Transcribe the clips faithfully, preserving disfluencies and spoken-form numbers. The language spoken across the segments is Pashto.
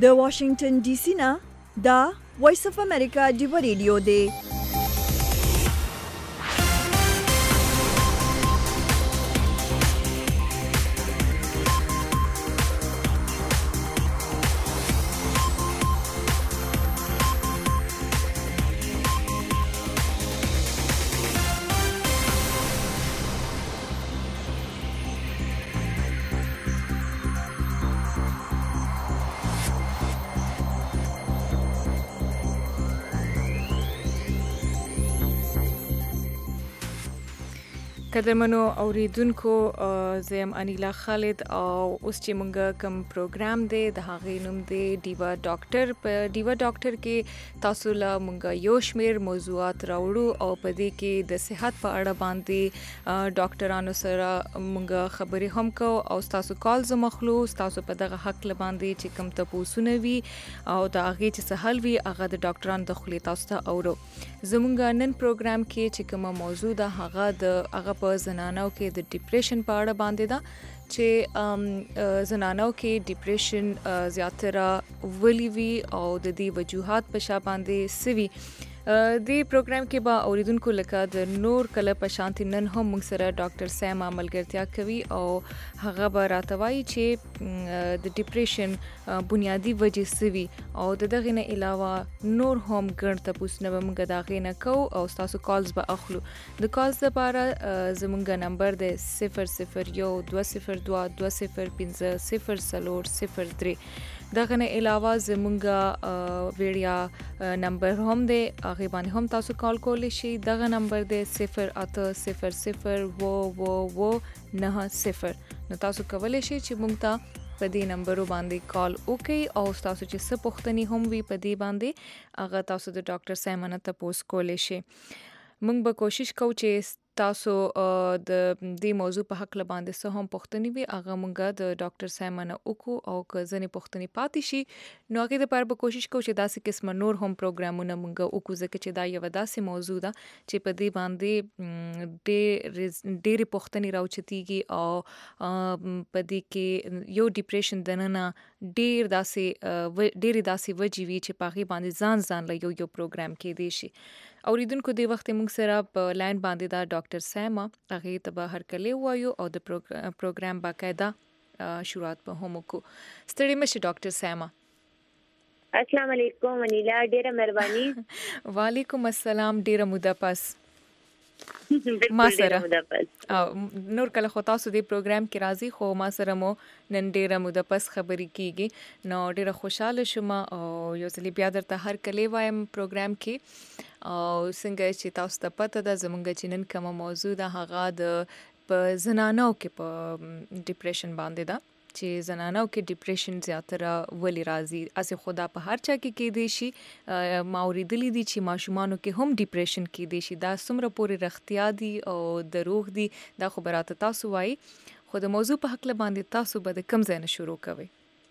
د واشنگټن ډي سي نه دا وایس اف امریکا ډیو ریډیو دی. قدرمنو اوریدونکو زم انیلا خالد او اوس چې مونږ کوم پروګرام دی د هغې نوم دی ډیوا ډاکټر. په ډیوا ډاکټر کې تاسو له مونږ یو شمیر موضوعات راوړو او په دې کې د صحت په اړه باندې ډاکټرانو سره مونږ خبرې هم کوو او تاسو کال زمخلو تاسو په دغه حق له باندې چې کوم تاسو وي او د هغې چې سهل وي هغه د ډاکټرانو د خولې تاسو ته اورو. زمونږ نن پروګرام کې چې کومه موضوع ده هغه د هغه په زنانو کې د ډیپریشن په اړه باندې ده چې زنانو کې ډیپریشن زیاتره ولی وی او د دې وجوهات په شا باندې سوي. د پروګرام کې به اوریدونکو لکه د نور کله په شانتي نن هم موږ سره ډاکټر سیما ملګرتیا کوي او هغه به راته وایي چې د ډیپریشن بنیادی وجې سوي او د دغه نه علاوه نور هم ګڼ تاسو به موږ دا غي نه کوو او تاسو کالز به اخلو. د کالز لپاره زموږ نمبر دی صفر صفر یو دوه صفر دوه دوه صفر پنځه صفر څلور صفر درې. دغه نه علاوه زموږ ویډیا نمبر هم دی هغه باندې هم تاسو کال کولی شئ. دغه نمبر دی صفر اته صفر صفر و و و نه صفر. نو تاسو کولی شئ چې موږ ته په دې نمبرو باندې کال وکړئ او تاسو چې څه پوښتنې هم وي په دې باندې هغه تاسو د ډاکټر سیمانه تاسو کولی شئ. موږ به کوشش کوو چې تاسو د دې موضوع په حق باندې څه هم پوښتنې وي هغه موږ د ډاکټر سیمانه وکړو او که ځنې پوښتنې پاتې شي نو هغه د پر به کوشش کوو چې داسې قسمه نور هم پروګرامونه موږ وکړو ځکه چې دا یو داسې موضوع ده چې په دې باندې ډېر ډېرې پوښتنې راوچتېږي او په دې کې یو ډیپریشن دننه ډېر داسې ډېرې داسې وجې وي چې په هغې باندې ځان ځان له یو یو پروګرام کېدی شي. اوریدونکو د وخت موږ سره په لاین باندې دا ډاکټر سیما هغه ته به هرکلی وایو او د پروګرام باقاعده شروعات به هم وکړو. ستړي مشه ډاکټر سیما. السلام علیکم انیلا ډیره مهرباني. وعلیکم السلام ډیره موده پس ما سره او نور کله خو تاسو دې پروګرام کې راځي خو ما سره مو نن ډیره موده پس خبرې کیږي نو ډیره خوشاله شوم او یو ځلې بیا درته هرکلی وایم پروګرام کې او څنګه چې تاسو ته پته ده زمونږ چې نن کومه موضوع ده هغه د په زنانو کې په ډیپریشن باندې ده چې زنانو کې ډیپریشن زیاتره ولی راځي. اسې خدا په هر چا کې کېدی شي ما اوریدلی دي چې ماشومانو کې هم ډیپریشن کېدی شي. دا څومره پورې رښتیا دي او دروغ دي دا خو به راته تاسو وایي خو د موضوع په حق باندې تاسو به د کوم ځای نه شروع کوئ؟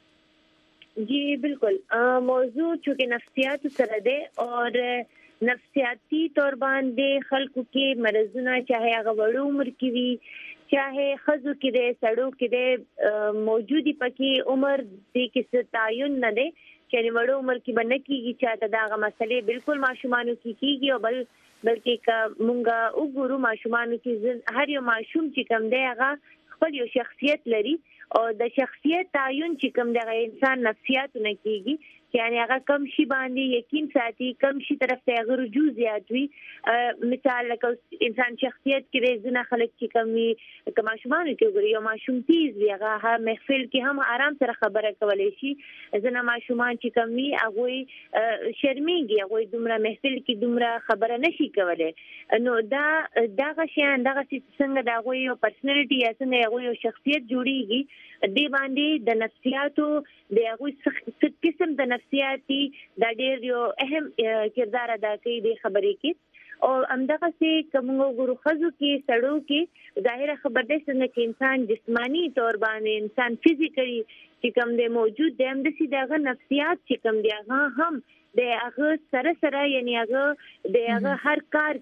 جی بالکل موضوع چونکه نفسیات سره ده اور نفسیاتی طور باندې خلکو کې مرزونه چاهه هغه وړو عمر کې وي چاهه خزو کې ده سړو کې ده موجودي پکې عمر دې کې تعین نه ده چې وړو عمر کې باندې کېږي چې دا هغه مسلې بالکل ماشومانو کې کېږي او بل بلکې کا مونږه وګورو ماشومانو کې هر یو ماشوم چې کوم دی هغه خپل یو شخصیت لري او د شخصیت تعین چې کوم دی انسان نفسیات نه کېږي یعنی هغه کم شي باندې یقین ساتي کم شي طرف ته هغه رجوع زیات وي. مثال لکه انسان شخصیت کې زنه خلک چې کمی کما شومان کې ګوري یو ماشوم تیز وي هغه محفل کې هم آرام سره خبره کولای شي. زنه ماشومان چې کمی هغه شرمېږي هغه دومره محفل کې دومره خبره نشي کولای. نو دا دغه شیان دغه څنګه دا هغه یو پرسنالټي یا څنګه هغه یو شخصیت جوړیږي دی باندې د نفسیاتو د هغه څه قسم د نفسیاتي دا ډېر یو اهم کردار ادا کوي د خبرې کې او همدغه سي کومو ګورو خزو کې سړو کې ظاهره خبر ده څنګه چې انسان جسمانی طور باندې انسان فزیکلی چې کوم دی موجود دی هم د سي دغه نفسیات چې کوم دی هغه هم د هغه سره سره یعنی هغه د هغه هر کار کې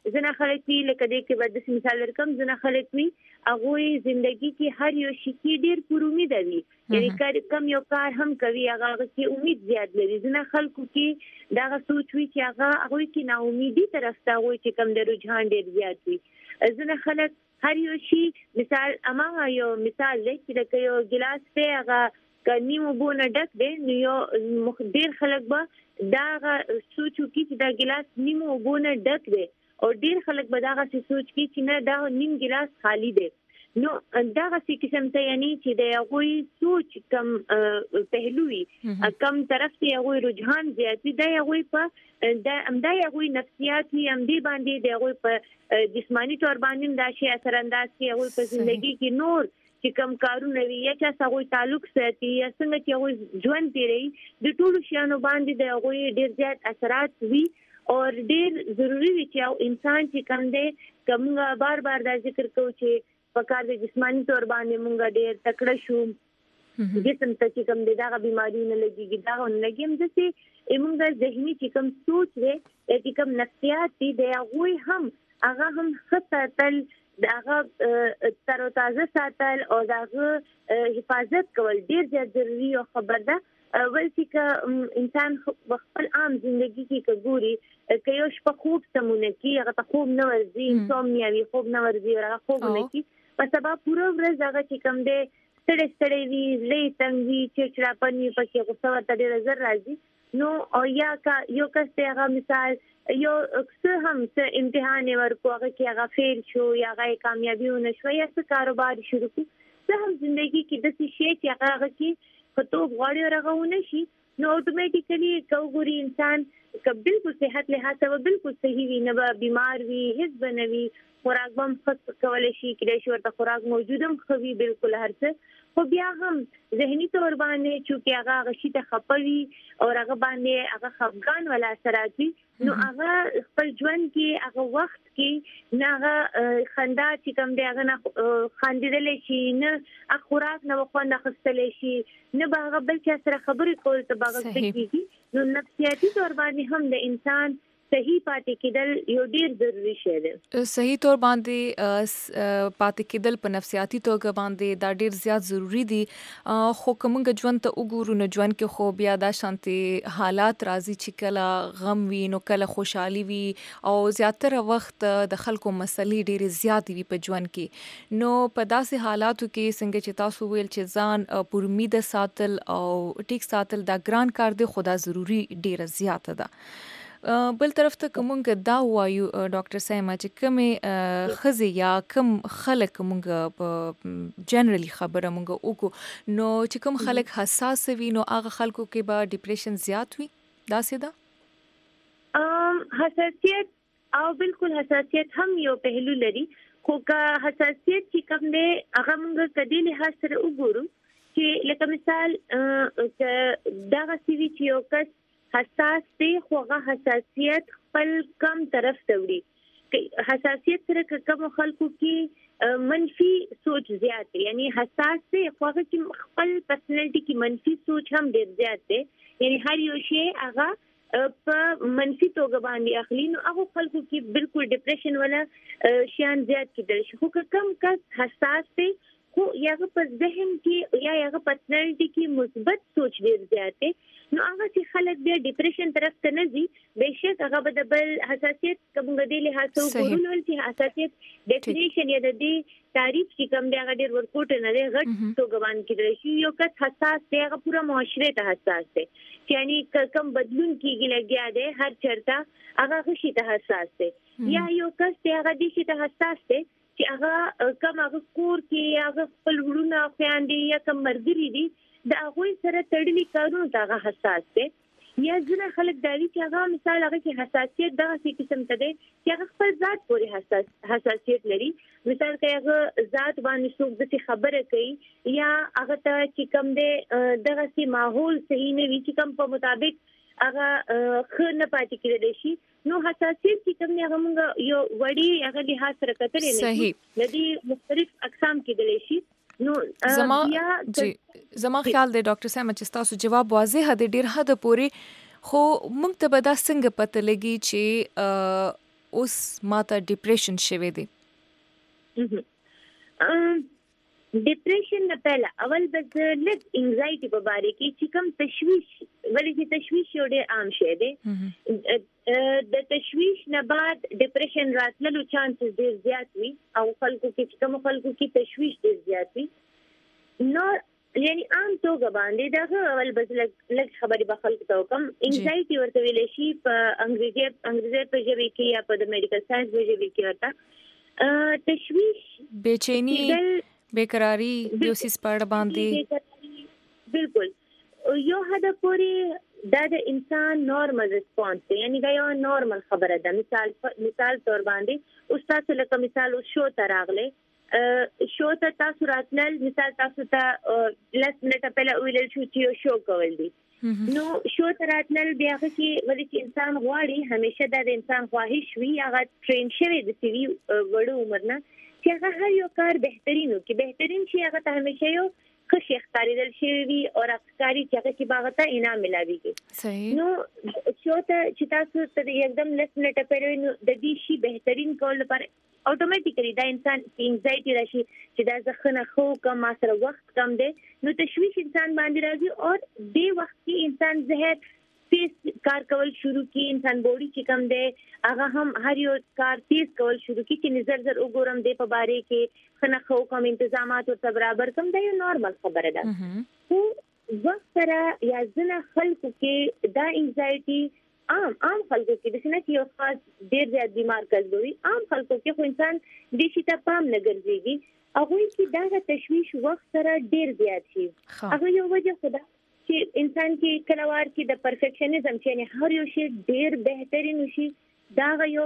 زنه خلک وی لکه دې کې به د مثال ورکم زنه خلک وی هغه ژوندۍ کې هر یو شي کې ډیر پر امید وي یعنی کم یو کار هم کوي هغه کې امید زیات لري زنه خلکو کې دا سوچ وی چې هغه هغه کې نا امیدي طرف ته وي چې کم د رجحان ډیر زیات وي زنه خلک هر یو شي مثال اما یو مثال دی چې یو ګلاس په هغه کنيمو بونه ډک دی نو یو ډیر خلک به دا سوچو کې چې دا ګلاس نیمو بونه ډک دی او ډیر خلک به دا سوچ کې چې نه دا نیم ګلاس خالی دی نو دا څه قسم ته یعنی چې د هغه سوچ کم پهلوي کم طرف ته هغه رجحان زیات دی هغه په د امدای هغه نفسیاتي امدی باندې د هغه په جسمانی تور باندې دا شی اثر انداز کوي هغه په ژوندۍ کې نور چې کم کارونه وی یا چې هغه تعلق ساتي یا څنګه چې هغه ژوند تیری د ټولو شیانو باندې د هغه ډیر زیات اثرات وی او ډیر ضروری وی چې انسان چې کم دی کومه بار بار دا ذکر کوي چې پکار د جسمانی تور باندې مونږ ډیر تکړه شو جسم ته چې کوم دغه بيماري نه لګيږي دا نه لګيم د سي موږ ذهني چې کوم سوچ دی چې کوم نفسيات دي دا هغه هم هغه هم خطر داغه تر تازه ساتل او داغه حفاظت کول ډیر زیات ضروری او خبر ده ول چې انسان خپل عام ژوندۍ کې کګوري که یو شپه خوب سمونه کې هغه ته خوب نه ورځي انسومنیا وي خوب نه ورځي هغه خوب نه کی په سبا پوره ورځ هغه چې کوم دی ستړي ستړي وي لې څنګه چې چړا پني پکې غوسه ورته ډېر زر راځي نو او یا کا یو کس ته هغه مثال یو څه هم څه امتحان ورکو هغه کې هغه فیل شو یا هغه کامیابی ونه شو یا څه کاروبار شروع کړ څه هم ژوندۍ کې د څه شي چې هغه کې خطوب غواړي راغونه شي نو اتوماتیکلی کوګوري انسان ک بالکل صحت له حساب بالکل صحیح وي نه به بیمار وي هیڅ بنوي خوراک هم خاص کولای شي کله شي ورته خوراک موجودم خوي بالکل هرڅه خو بیا هم ذهني تور باندې چې هغه غشي ته خپوي او هغه باندې هغه خفګان ولا اثرات وي نو هغه خپل ژوند کې هغه وخت کې نه هغه خندا چې کوم دی هغه نه خندیدل شي نه خوراک نه خوند اخستل شي نه به هغه بل څه سره خبرې کول ته باغ کېږي نو نفسیاتي تور باندې هم د انسان صحیح پاتې کېدل یو ډیر ضروری شی دی صحیح تور باندې پاتې کېدل په نفسیاتي توګه باندې دا ډیر زیات ضروری دي خو کومګ ژوند ته وګورو نو ژوند کې خو بیا دا شانتي حالات راځي چې کله غم وي نو کله خوشحالي وي او زیاتره وخت د خلکو مسلې ډیر زیات وي په ژوند کې نو په داسې حالاتو کې څنګه چې تاسو ویل چې ځان پر امید ساتل او ټیک ساتل دا ګران کار دی خو دا ضروری ډیر زیات ده بل طرف ته کومګ دا وایو ډاکټر سایما چې کومه خزي یا کوم خلک کومګ په جنرالي خبره مونږ وکړو نو چې کوم خلک حساس وي نو هغه خلکو کې به ډیپریشن زیات وي دا څه ده ام حساسیت او بالکل حساسیت هم یو پهلو لري خو که حساسیت چې کوم دی هغه مونږ کدي له سره وګورو چې لکه مثال دا غسیوي چې یو کس حساس دی خو هغه حساسیت خپل کم طرف ته وړي حساسیت سره کوم خلکو کې منفي سوچ زیات دی یعنی حساس دی خو هغه چې خپل پرسنالټي کې منفي سوچ هم ډیر زیات دی یعنی هر یو شی هغه په منفي توګه باندې اخلي نو هغه خلکو کې بالکل ډیپریشن ولا شیان زیات کېدل شي خو کوم کس حساس دی خو یاغه په ذهن کې یا یاغه پرسنالټي کې مثبت سوچ ډیر زیات دی نو هغه چې خلک بیا ډیپریشن طرف ته نه ځي بهشکه هغه به د بل حساسیت کوم غدي له حساسو ګورول چې حساسیت ډیفینیشن یا د دې تعریف چې کوم دی هغه ډیر ورکوټ نه دی غټ توګوان کېدل شي یو کس حساس دی هغه پورا معاشره ته حساس دی یعنی کوم بدلون کېږي لګیا دی هر چرته هغه غشي ته حساس دی یا یو کس دی هغه دې شي ته حساس دی چې هغه کوم هغه کور کې هغه خپل ورونه خواندي یا کوم مرګري دي د هغه سره تړلي کارونه دا حساس دي یا ځنه خلک دایي چې هغه مثال هغه کې حساسیت دغه څه قسم ته دي چې هغه خپل ذات پورې حساس حساسیت لري مثال کې هغه ذات باندې څوک د خبره کوي یا هغه ته چې کوم دي دغه سي ماحول صحیح نه وي چې کوم په مطابق هغه خنه پاتې کېدل شي نو حساسیت چې کوم هغه موږ یو وړي هغه له سره کترې نه صحیح د دې مختلف اقسام کېدل شي نو زما جی زما خیال دی ډاکټر سایما چې تاسو جواب واضح دی ډیر حد پورې خو موږ ته به دا څنګه پته لګي چې اوس ماته ډیپریشن شوی دی؟ ډیپریشن نه پهله اول بس لږ انزایټي په باره کې چې کوم تشویش ولې چې تشویش یو ډېر عام شی دی د تشویش نه بعد ډیپریشن راتللو چانسز ډېر زیات وي او خلکو کې چې کوم خلکو کې تشویش ډېر زیات وي نو یعنی عام توګه باندې دا اول بس لږ خبرې به خلکو ته وکم انزایټي ورته ویل شي په انګریزي انګریزي په ژبه کې یا په میډیکل ساينس په ژبه کې ورته تشویش بېچینی بیقراری یو سیس پر باندې بالکل یو حد پورې دا د انسان نارمل ریسپانس دی یعنی دا یو نارمل خبره ده مثال مثال تور باندې اوس تاسو لکه مثال اوس شو ته راغله شو ته تاسو راتلل مثال تاسو ته لس منټه پهله ویل شو چې یو شو کول دي نو شو ته راتلل بیا چې ولې چې انسان غواړي همیشه د انسان خواهش وي هغه ټرین شوی د سوي وړو عمر نه چې هغه هر یو کار بهترین وکړي بهترین شي هغه ته همیشه یو ښه ښکارېدل شوی وي او ښکاري چې هغه کې به هغه ته انعام ملاويږي صحیح نو شو ته چې تاسو ته یکدم لس منټه پهله نو د دې شي بهترین کول لپاره اتوماتیکلی دا انسان انزایټي راشي چې دا ځخنه خو کم سره وخت کم دی نو تشویش انسان باندې راځي او دې وخت کې انسان زهر تیز کار کول شروع کی انسان بوډي چې کم دی هغه هم هر یو کار تیز کول شروع کی چې نظر زر وګورم د په باره کې خنه خو کوم تنظیمات او برابر کم دی نورمال خبره ده خو وخت سره یا ځنه خلکو کې دا انزایټي عام عام خلکو کې د څه نه یو خاص ډیر زیات بیمار کړي عام خلکو کې خو انسان د شي ته پام نه ګرځيږي هغه چې دا تشویش وخت سره ډیر زیات شي هغه یو وجه خدا چې انسان کې کلوار کې د پرفیکشنزم چې نه هر یو شی ډیر بهترین شي دا یو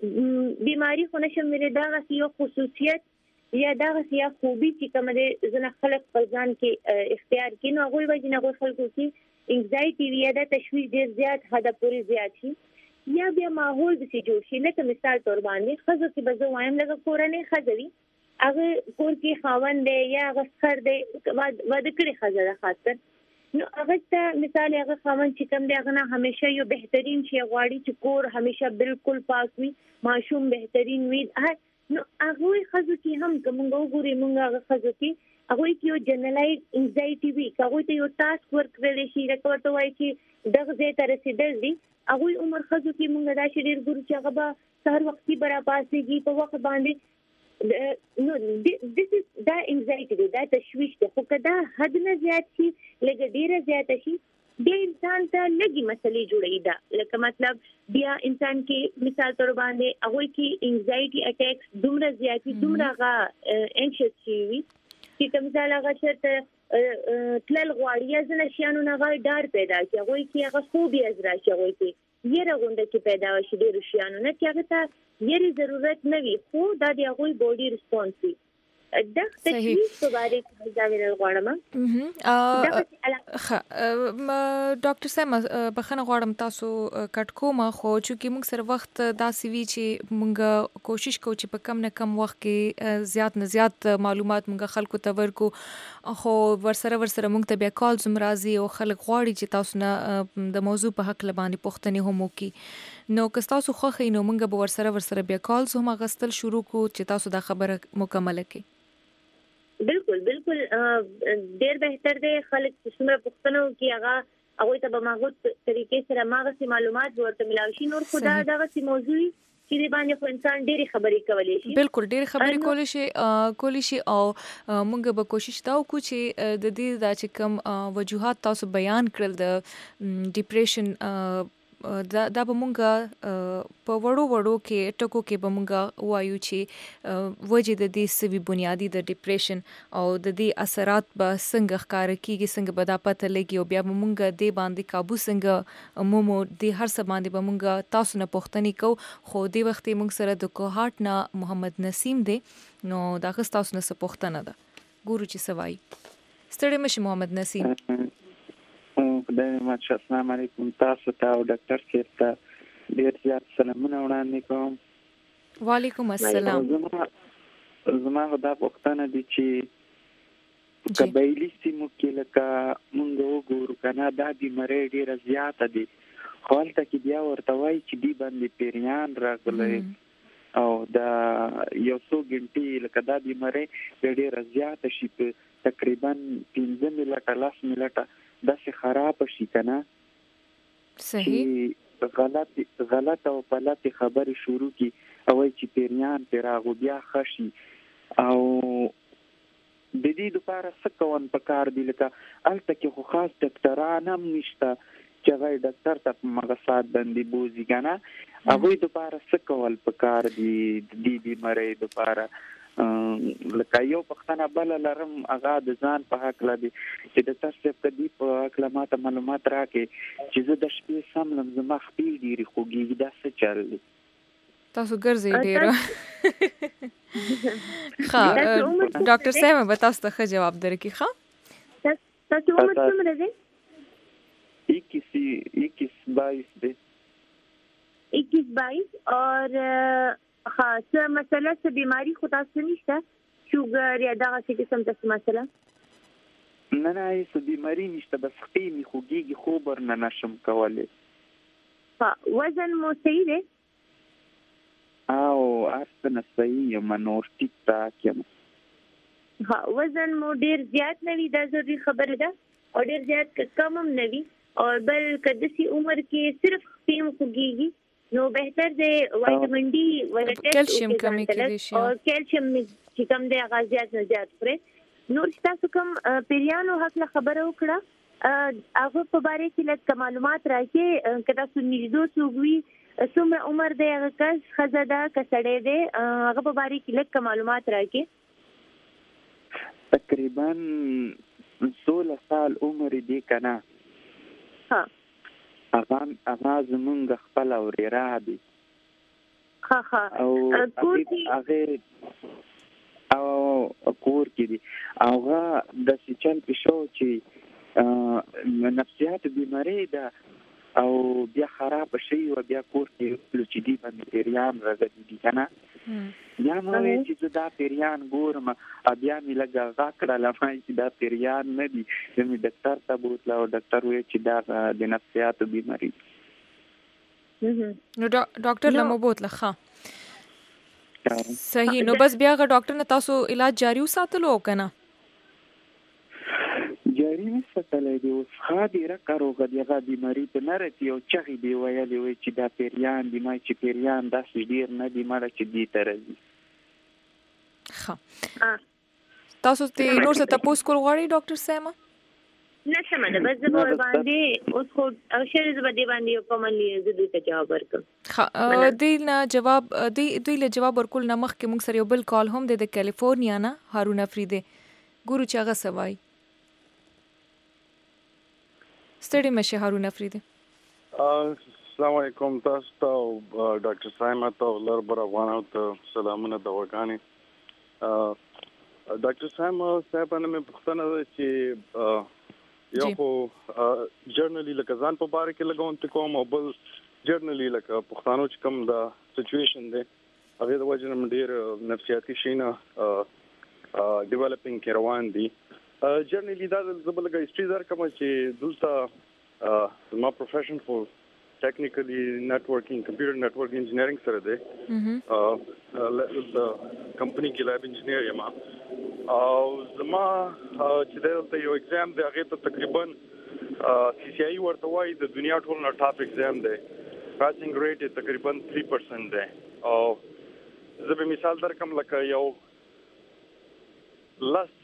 بیماری خو نشم ویل دا یو خصوصیت یا دا یا خوبي چې کوم د زنه خلک په ځان کې اختیار کینو هغه وایي نه خلکو کې انزایټي یا د تشویش ډیر زیات حد پورې زیات شي یا بیا ماحول د سي جوړ شي لکه مثال تور باندې خزو کې بزو وایم لکه کورنۍ خزوي هغه کور کې خاوند دی یا غسخر دی واده کړی خزه خاصه نو هغه ته مثال هغه خاوند چې کوم دی هغه نه همیشه یو بهترین شي غواړي چې کور همیشه بالکل پاک وي ماشوم بهترین وي نو هغه خزو کې هم کومه وګوري مونږ هغه خزو کې هغه کې یو جنرالایز انزایټي وي هغه ته یو ټاسک ورک ویل شي راکوټ وای چې دغه ځای ته رسیدل دي هغه عمر خزو کې مونږ دا شریر ګورو چې هغه به سهار وختي برابر پاسيږي په وخت باندې نو this is دا انزایټي دا تشویش ده خو کدا حد نه زیات شي لکه ډیره زیات شي د انسان ته لګي مسلې جوړي دا لکه مطلب بیا انسان کې مثال تور باندې هغه کې انزایټي اٹیکس دومره زیاتی دومره غا انشس شي چې کوم ځای هغه شرط تلل غواړي ځنه شیانو نه غوړ ډار پیدا کی هغه کې هغه خوب یې ازرا شي هغه کې یره غونډه کې پیدا شي ډیر شیانو نه چې هغه ته یری ضرورت نه وي خو دا د هغه بوډي ریسپانس وي د تشویش په اړه کې دا ویل غواړم ها ډاکټر سم بخنه غواړم تاسو کټ کوم خو چې موږ سره وخت داسې وی چې موږ کوشش کوو چې په کم نه کم وخت کې زیات نه زیات معلومات موږ خلکو ته ورکو خو ورسره ورسره موږ ته بیا کال زم راځي او خلک غواړي چې تاسو نه د موضوع په حق لبانې پوښتنه هم وکي نو که تاسو خوښ نو موږ به ورسره ورسره بیا کال زم غستل شروع کو چې تاسو دا خبره مکمل کړئ بالکل بالکل ډیر بهتر دی خلک څومره پښتنو کې هغه هغه ته به ماغوت طریقې سره ماغه معلومات ورته ملاوي شي نور خدا دغه سی موضوع چې باندې خو انسان ډېری خبرې کولې شي بالکل ډېری خبرې کولې شي کولې شي او موږ به کوشش تا وکړو چې د دې د چې کوم وجوهات تاسو بیان کړل د ډیپریشن دا دا به مونږه په وړو وړو کې ټکو کې به مونږه وایو چې وجه د دې سوي بنیادی د ډیپریشن او د دې اثرات به څنګه ښکار کیږي څنګه به دا پته لګي او بیا به مونږه دې باندې قابو څنګه مومو دې هر څه باندې به مونږه تاسو نه پوښتنې کو خو دې وخت مونږ سره د کوهارت نه محمد نسیم دی نو دا غس تاسو نه څه پوښتنه ده ګورو چې سوای ستړي مشه محمد نسیم خدای ماشه السلام علیکم تاسو ته او ډاکټر صاحب ته ډیر زیات سلامونه وړاندې کوم وعلیکم السلام زما دا پوښتنه دي چې قبایلی سیمو کې لکه مونږ وګورو کنه دا بیماری ډیره زیاته دي خو هلته کې بیا ورته وایي چې دی باندې پیریان راغلی او دا یو څو ګنټې لکه دا بیمارۍ ډېره زیاته شي په تقریبا پنځه منټه لس منټه داسې خراب شي که نه صحیح غلط غلط او غلط خبرې شروع کی او چې پیریان پر هغه بیا خشي او د دې لپاره څه کوم په کار دی لکه الته کې خو خاص ډاکټران هم نشته چې هغه ډاکټر ته په مغصات باندې بوزي کنه هغه لپاره څه کول په کار دی د دې بیمارۍ لپاره لکه یو پښتنه بل لرم هغه د ځان په حق لدی چې د تاسو په دې په حق لماته معلومات راکې چې زه د شپې سم لم زما خپل ډیری خوږی دا څه چل دی تاسو ګرځي ډیره ښه ډاکټر صاحب به تاسو ته جواب درکړي ښه تاسو عمر څومره دی इक्कीस इक्कीस बाईस दे इक्कीस बाईस और हाँ सर मसला से बीमारी खुदा से नहीं था शुगर या दवा से किस्म का मसला نه نه هیڅ بیماری نشته بس خپې می خوږیږي خو بر نه نشم کولی ها وزن مو صحیح دی او ارسنه صحیح یم نور ټیک ټاک یم ها وزن مو ډیر زیات نه وي دا ضروري خبره ده او ډیر زیات کم هم نه وي اور بل کدسی عمر کې صرف خپې مو خوږیږي نو بهتر دی وټامین ډي ولا کیلشیم کمی کېدی شي او کیلشیم چې کم دی هغه زیات نه زیات خوري نور تاسو کوم پیریانو حق له خبره وکړه هغه په باره کې لږ معلومات راکې کدا سو نږدې سوګوي څومره عمر دی هغه کس خزه ده کسړې دی هغه په باره کې لږ معلومات راکې تقریبا سولہ سال عمر دی کنه ها هغه هغه زمونږ خپل اوريرا دی ها ها او هغه او کور کې دي هغه د سچن پښو چې نفسیات بیماری ده او بیا خراب شي او بیا کور کې چې دی باندې پیریان راغلي دي کنه یا مو چې دا پیریان ګورم بیا مې لګا غاکړه لمای چې دا پیریان نه دي چې ډاکټر ته بوتله او ډاکټر وایي چې دا د نفسیات بیماری نو ډاکټر لمو بوتله ښه صحیح نو بس بیا غ ډاکټر نه تاسو علاج جاری وساتلو کنه جاری وساتلې دی اوس خادي را کاروغه دیغه بیماری ته نرتی او چغې دی ویلې وای چې دا پیریان دی ما چې پیریان داسې ډیر نه دی مړه چې دی ترځي ښه تاسو ته نور څه تاسو کول غواړئ ډاکټر سیما نه سم ده بس زه باندې اوس خو اشاره زه باندې باندې کوملی زه دوی ته جواب ورکړم ها دوی نه جواب دوی دوی له جواب ورکول نه مخکې موږ سره یو بل کال هم د کالیفورنیا نه هارون افریدی ګورو چې هغه سوای ستړي مشه هارون افریدی السلام علیکم تاسو ته ډاکټر سایما ته لر بر افغانو ته سلامونه د وګانی ډاکټر سایما صاحب نن مې پوښتنه ده چې یو خو جرنلی لکه ځان په باره کې لګون ته کوم او بل جرنلی لکه پښتانو چې کوم دا سچويشن دی هغه د وجه نه ډیر نفسیاتي شینه ډیولپینګ کې روان دي جرنلی دا زبل لګا هیستوري در کوم چې دلته ما پروفیشن فور ټیکنیکلی نتورکینګ کمپیوټر نتورک انجینیرینګ سره دی د کمپنی کې لاب انجینیر یم او زما چې دلته یو ایگزام دی هغه ته تقریبا سی سی آی ورته وایي د دنیا ټول نه ټاپ ایگزام دی پاسینګ ریټ تقریبا تhree percent دی او زه به مثال درکم لکه یو لاس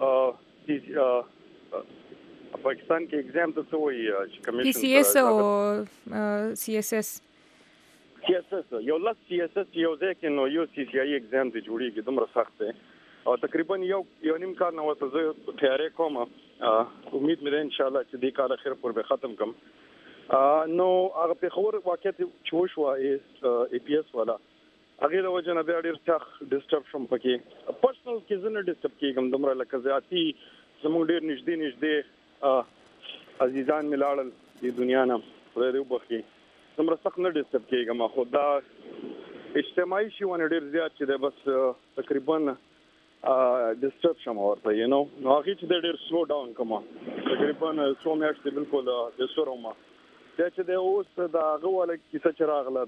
پاکستان کې ایگزام ته څه وایي چې کمیشن پی سی ایس او سی ایس ایس سی ایس ایس یو لاس سی ایس ایس یو ځکه نو یو سی سی آی ایگزام دی جوړیږي دومره سخت دی او تقریبا یو یو نیم کال نو ته زه تیارې کوم امید مې ده ان شاء الله چې دې کال اخر پر به ختم کم نو هغه په خبر واقعیت چې وشو ای پی ایس والا هغه د وجه نه ډېر ځخ ډیسټرب شوم پکې پرسنل کې زنه ډیسټرب کېږم دومره لکه ذاتي زموږ ډېر نږدې نږدې عزیزان ملاړل د دنیا نه خدای دې وبخي دومره سخت نه ډیسټرب کېږم خو دا اجتماعي شي ونه ډېر زیات چې ده بس تقریبا ډیسټرب شم ورته یو نو نو هغه چې ډېر سلو ډاون کوم تقریبا څو میاشتې بالکل د سورما دا چې د اوس د هغه ولا کیسه چې راغله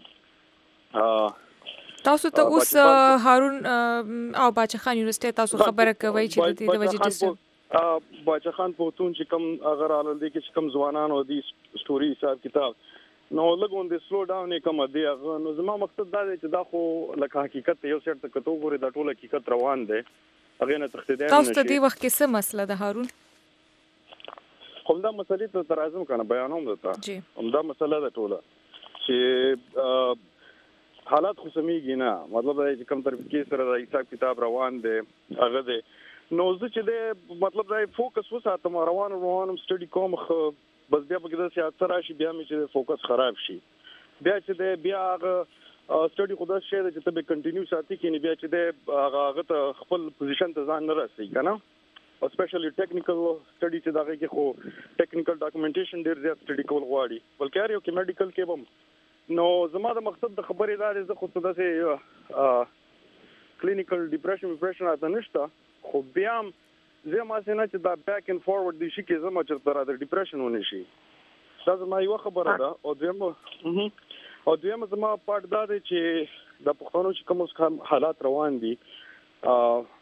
د تاسو ته اوس هارون او باچا خان یونیورسيټي تاسو خبره کوي چې د دې وجې چې باچا خان پوتون چې کوم اگر علل دي چې کوم ځوانان او دي سټوري حساب کتاب نو لګون د سلو ډاون کوم دی هغه نو زما مقصد دا دی چې دا خو لکه حقیقت یو سر ته کتو غوري د ټوله حقیقت روان دی هغه نه تخدیدان تاسو ته دی وخت کې څه مسله ده هارون کوم دا مسلې ته ترازم کنه بیانوم ده جی کوم دا مسله ده ټوله چې حالات خو سمېږي نه مطلب دا چې کوم طرف کې سره د حساب کتاب روان دی هغه دی نو زه چې د مطلب دا فوکس وساتم روان روان سټډي کوم خو بس بیا په کې د سیاست راشي بیا مې چې فوکس خراب شي بیا چې د بیا هغه سټډي خو دا شی چې ته به کنټینیو ساتي کې بیا چې د هغه هغه ته خپل پوزیشن ته ځان نه راسي کنه او سپیشلی ټیکنیکل سټډي چې دغه کې خو ټیکنیکل ډاکومېنټیشن ډیر زیات سټډي کول غواړي بلکې هر یو کې میډیکل کې هم نو زما د مقصد د خبرې دا دی زه خو څه داسې کلینیکل ډیپریشن ډیپریشن راته نشته خو بیا هم زه ما څنګه چې دا بیک اینڈ فارورډ دي شي کې زما چې تر د ډیپریشن ونی شي دا زما یو خبره ده او دویمه او دویمه زما پارت دا دی چې د پښتنو چې کوم حالات روان دي ا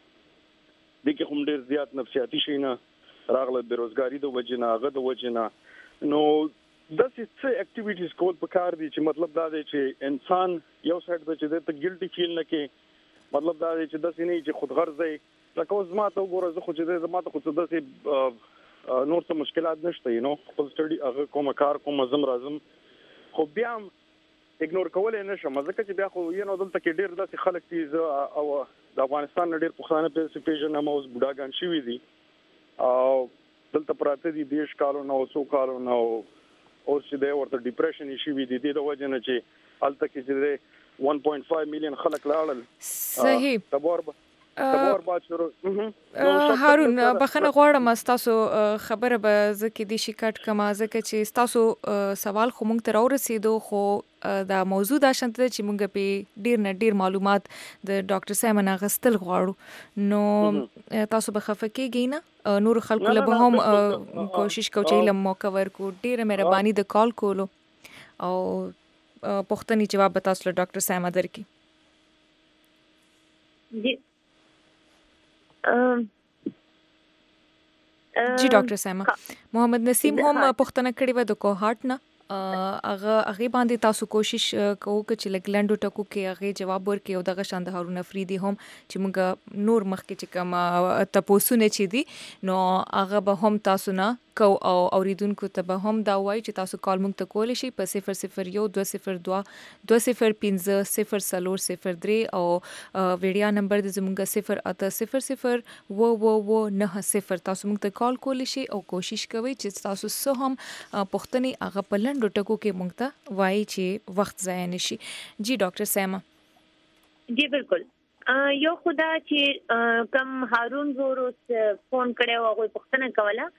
د کې هم ډیر زیات نفسیاتي شي نه راغله بیروزګاری د وجنه هغه د وجنه نو د څه اکټیویټیز کول پکار دي چې مطلب دا دی چې انسان یو سایډ ته چې د ګیلټي فیل نه کې مطلب دا دی چې د سینې چې خودغرض لکه اوس ما ته وګوره زه خو چې زما ته خو څه داسې نور څه مشکلات نشته یو نو خپل سټډي هغه کومه کار کومه زم راځم خو بیا هم اګنور کولای نشم ځکه چې بیا خو یو نو دلته کې ډېر داسې خلک دي او د افغانستان ډېر پښتانه په پیژنه مو اوس بوډاګان شوي دي او دلته پراته دي دیش کالو نو څو کالو نو او چې د ورته ډیپریشن شي وي دي د وجه نه چې الته کې چې one point five میلیون خلک لاړل صحیح تبور هارون بخنه غواړم تاسو خبره به زکه دي شي کټ کما زکه چې تاسو سوال خو مونږ ته راورسېدو خو دا موضوع دا شانت چې مونږ په ډیر نه ډیر معلومات د ډاکټر سیمن غستل غواړو نو تاسو به خفه کېږئ نه نور خلکو له به هم کوشش کوو چې علم مو کور کو ډیره مهرباني د کال کولو او پښتني جواب تاسو له ډاکټر سیمن درکې جی جی ډاکټر سیما محمد نسیم هم پښتنه کړي و د کوهارت نه هغه هغه باندې تاسو کوشش کوو چې لګلندو ټکو کې هغه جواب ورکړي او دغه شاند هارون افریدي هم چې موږ نور مخکې چې کوم تاسو نه چي دي نو هغه به هم تاسو نه کو او اوریدونکو ته به هم دا وایي چې تاسو کال مونږ ته کول شي په صفر صفر یو دوه صفر دوه دوه صفر پنځه صفر څلور صفر درې او ویډیو نمبر د زموږ صفر اته صفر صفر و و و نه صفر تاسو مونږ ته کال کول شي او کوشش کوئ چې تاسو سه هم پښتني هغه په لنډو ټکو کې مونږ ته وایي چې وخت ضایع نشي جی ډاکټر سیما جی بالکل یو خدا چې کم هارون زوروس فون کړو هغه پښتنه کوله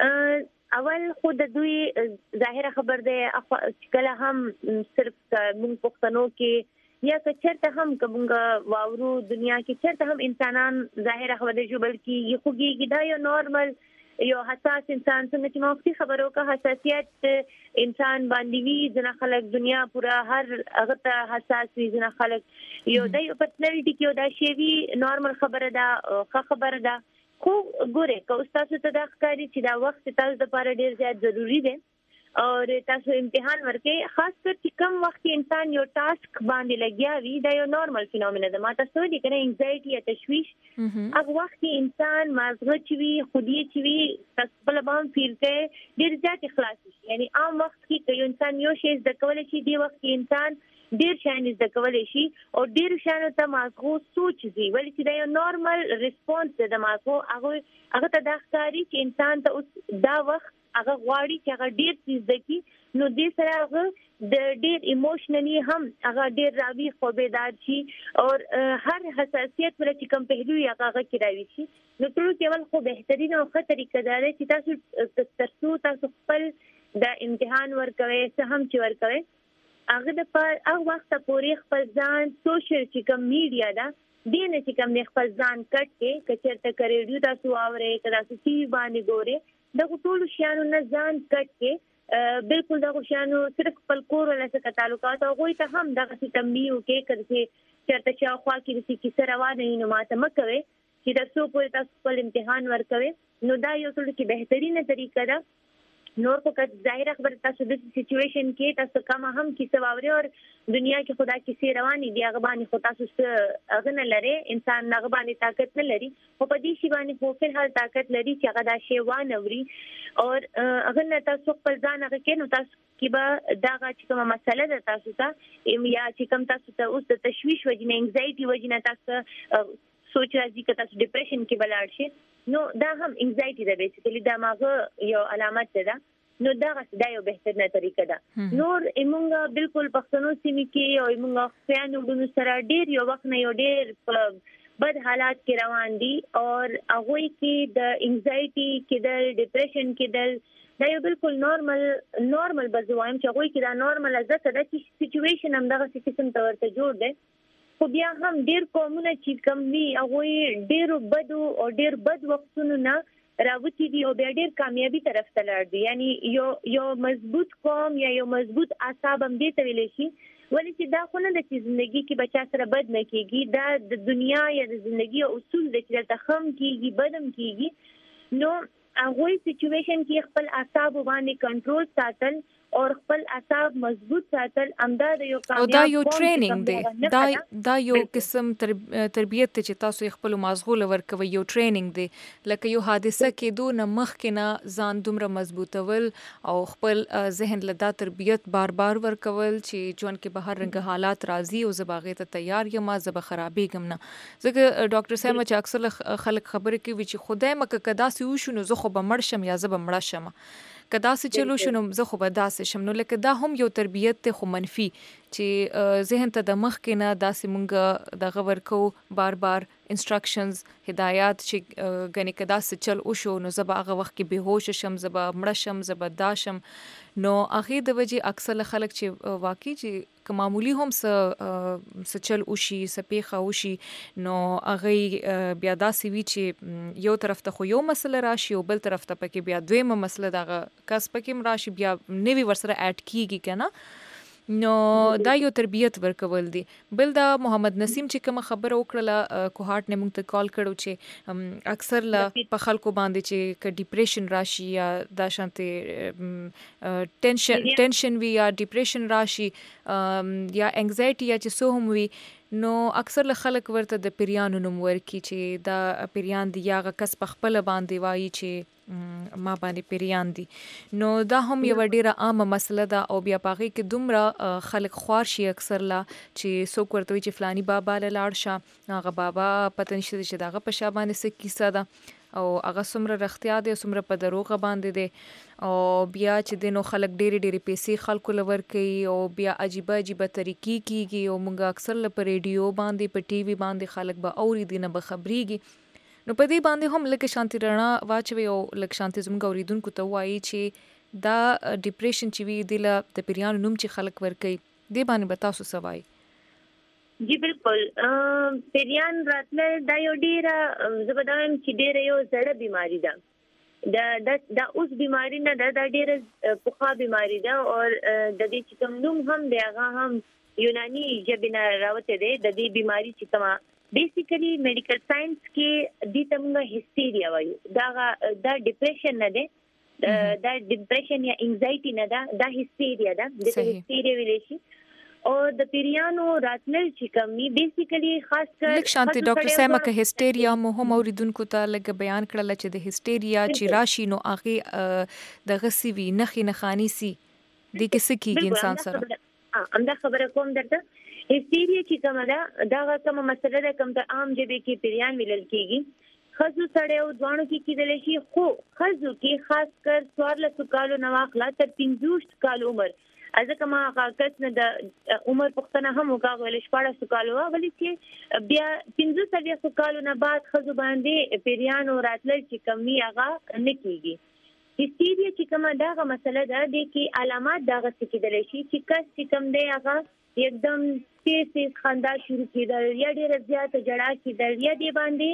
اول خود دوی ظاهره خبر ده کله هم صرف موږ پښتنو کې یا چرته هم کومه واورو دنیا کې چرته هم انسانان ظاهره خبر ده جو بلکې یو خوږي دا یو نارمل یو حساس انسان څنګه چې موږ خبرو کا حساسیت انسان باندې وی ځنه خلک دنیا پورا هر هغه ته حساس وي ځنه خلک یو د یو پرسنالټي کې دا شی وی نارمل خبره ده ښه خبره ده خو ګوره که تاسو ته دا ښکاري چې دا وخت تاسو لپاره ډیر زیات ضروری دی او تاسو امتحان ورکې خاص کر چې کم وخت انسان یو ټاسک باندې لګیا وي دا یو نارمل فینومنا ده ما تاسو دې کنه انزایټي یا تشویش هغه وخت انسان مازغه چوي خودي چوي تاسو بل باندې فیل کوي ډیر زیات اخلاص شي یعنی عام وخت کې یو انسان یو شی د کول شي دی وخت کې انسان ډیر شان د کول شي او ډیر شان ته مازغه سوچ دي ولې چې دا یو نارمل ریسپانس ده د مازغه هغه هغه ته د ښکاری چې انسان ته اوس دا وخت هغه غواړي چې هغه ډیر چیز دکی نو دې سره هغه د ډیر ایموشنلی هم هغه ډیر راوي خو بیدار شي او هر حساسیت ولې چې کوم پهلو یې هغه کې راوي شي نو ټول کېول خو بهترین او ښه طریقه ده چې تاسو تاسو تاسو خپل د امتحان ورکوي څه هم چې ورکوي هغه د پر هغه وخت پورې خپل ځان سوشل چې کوم میډیا ده دین چې کوم نه خپل ځان کټ کې کچرته کړي تاسو اوري کله تاسو ټي وي باندې ګوري د ټول شیانو نه ځان کټ کې بالکل دا غوښانو صرف خپل کور ولا څه تعلقات او غوي ته هم دغه تنبیه وکړي کړي چې چرته خوا کې د کیسه روانه نه ماته مکوي چې تاسو په تاسو خپل امتحان ورکوي نو دا یو څه کې بهترینه طریقه ده. نور فقط ظاهر خبر تاسو د سچويشن کې تاسو کوم هم کیسه واوري او دنیا کې خدا کیسه رواني دی هغه باندې خو تاسو څه هغه نه لري انسان هغه باندې طاقت نه لري خو په دې شی باندې خو په هر طاقت لري چې هغه دا شی وانه وري او هغه نه تاسو خپل ځان هغه کې نو تاسو کې به دا چې کومه مسله ده تاسو ته یا چې کوم تاسو ته اوس د تشویش وجنه انګزایټي وجنه تاسو سوچ راځي چې تاسو ډیپریشن کې بلار شي نو دا هم انګزایټي ده بیسیکلی دا ماغه یو علامت ده نو دا دا یو بهترینه طریقه ده. نور ایمونګه بالکل پښتنو سیمه کې او ایمونګه خیانو د سره ډیر یو وخت نه یو ډیر بد حالات کې روان دي او هغه کې د انګزایټي کې د ډیپریشن کې د دا یو بالکل نورمال نورمال بزوایم چې هغه کې دا نورمال ازته د سچويشن هم دغه قسم ته ورته جوړ دی خو بیا هم ډیر قومونه چې کم وی هغه ډیر بد او ډیر بد وختونه نه راوتی دی او بیا ډیر کامیابی طرف ته لار دی یعنی یو یو مضبوط قوم یا یو مضبوط اعصاب هم دې ته ویل شي ولې چې دا خو نه د ژوندۍ کې بچا سره بد نه کیږي دا د دنیا یا د ژوندۍ اصول د چې د تخم کیږي بدم کیږي نو هغه سچويشن کې خپل اعصاب باندې کنټرول ساتل او خپل اعصاب مضبوط ساتل امداد یو کامیاب او دا یو ټریننګ دی دا دا یو قسم تربیت چې تاسو خپل مازغول ورکوي یو ټریننګ دی لکه یو حادثه کې دو نه مخ کې نه ځان دومره مضبوطول او خپل ذهن له دا تربیت بار بار ورکول چې ژوند کې به هر رنګ حالات راځي او زباغه ته تیار یم زب خرابېږم نه ځکه ډاکټر صاحب چې اکثر خلک خبره کوي چې خدای مکه کدا سې وشو زه خو به مړ شم یا زه به مړه شم کدا سې چلو شنو زه خو به داسې شم نو لکه دا هم یو تربیت ته خو منفي چې ذهن ته د مخ کې نه داسې مونږ د غور کو بار بار انسټرکشنز هدایات چې غني کدا سې چل او شو نو زه به هغه وخت کې بهوش شم زه به مړه شم زه به دا شم نو هغه د وجې اکثر خلک چې واقعي چې که معمولی هم س سچل او شي سپیخه او شي نو هغه بیا داسې وی چې یو طرف ته خو یو مسله راشي او بل طرف ته پکې بیا دویمه مسله دغه کس پکې راشي بیا نوی ورسره اډ کیږي کنه نو دا یو تربیت ورکول دي. بل دا محمد نسیم چې کوم خبره وکړه کوهارت نه موږ ته کال کړو چې اکثر لا په خلکو باندې چې ک ډیپریشن راشي یا دا شانته ټینشن ټینشن وی یا ډیپریشن راشي یا انګزایټي یا چې سو هم وی نو اکثر له خلک ورته د پیریانو نوم ورکی چې دا پیریان دی یا کس په خپل باندې وایي چې ما باندې پیریان دي نو دا هم یو ډیره عامه مسله ده او بیا پاغي کې دومره خلک خوار شي اکثر لا چې څوک ورته چې فلانی بابا لاړ شه هغه بابا پته نشته چې داغه په شابانه څه کیسه ده او هغه څومره رختیا دي څومره په دروغه باندې دي او بیا چې دینو خلک ډېری ډېری پیسې خلکو لور کوي او بیا عجیب عجیب طریقې کیږي او موږ اکثر له ریډیو باندې په ټي وي باندې خلک به اوري دي نه به خبريږي نو په دې باندې هم لکه شانتی رڼا واچوي او لکه شانتی زموږ اوریدونکو ته وایي چې دا ډیپریشن چې وی دی له د پیریانو نوم چې خلک ور کوي دې باندې به تاسو څه وایي؟ جی بالکل پیریان راتله دا یو ډیره زبردایم چې ډیره یو زړه بیماری ده دا د د اوس بیماری نه ده دا ډیره پوخا بیماری ده او د دې چې کوم نوم هم دی هغه هم یونانی ژبه راوته دی د دې بیماری چې کومه بیسیکلی میډیکل ساينس کې د تمغه هیستیریا وایي دا دا ډیپریشن نه ده دا ډیپریشن یا انګزایټي نه ده دا هیستیریا ده د هیستیریا ویل شي او د پیریانو راتلل چې کمی بیسیکلی خاص کر لکه شانتي ډاکټر سیمه که هیستیریا مو هم اوریدونکو ته لګ بیان کړل چې د هیستیریا چې راشي نو هغه د غسی وی نخي نخانی سي د کیسه کیږي انسان سره امدا خبره کوم درته هیستیریا چې کومه ده دا کومه مسله ده کوم ته عام جبه کې پیریان ویل کیږي خزو سره او ځوانو کې کېدل شي خو خزو کې خاص کر څوارلس کالو نو اخلا تر پنځوس کال عمر ازکه ما کس نه د عمر پختنه هم وکاغل شپږ کالو ولې چې بیا پنځوس کالو نه بعد خزو باندې پیریان او راتل چې کمی هغه نه کیږي هیستیریا چې کومه دا مسله ده د کې علامات دا غږ کېدل شي چې کس چې کم دی هغه एकदम تیز تیز خندا شروع کیدل یا ډیر زیات جړا کیدل یا دی باندې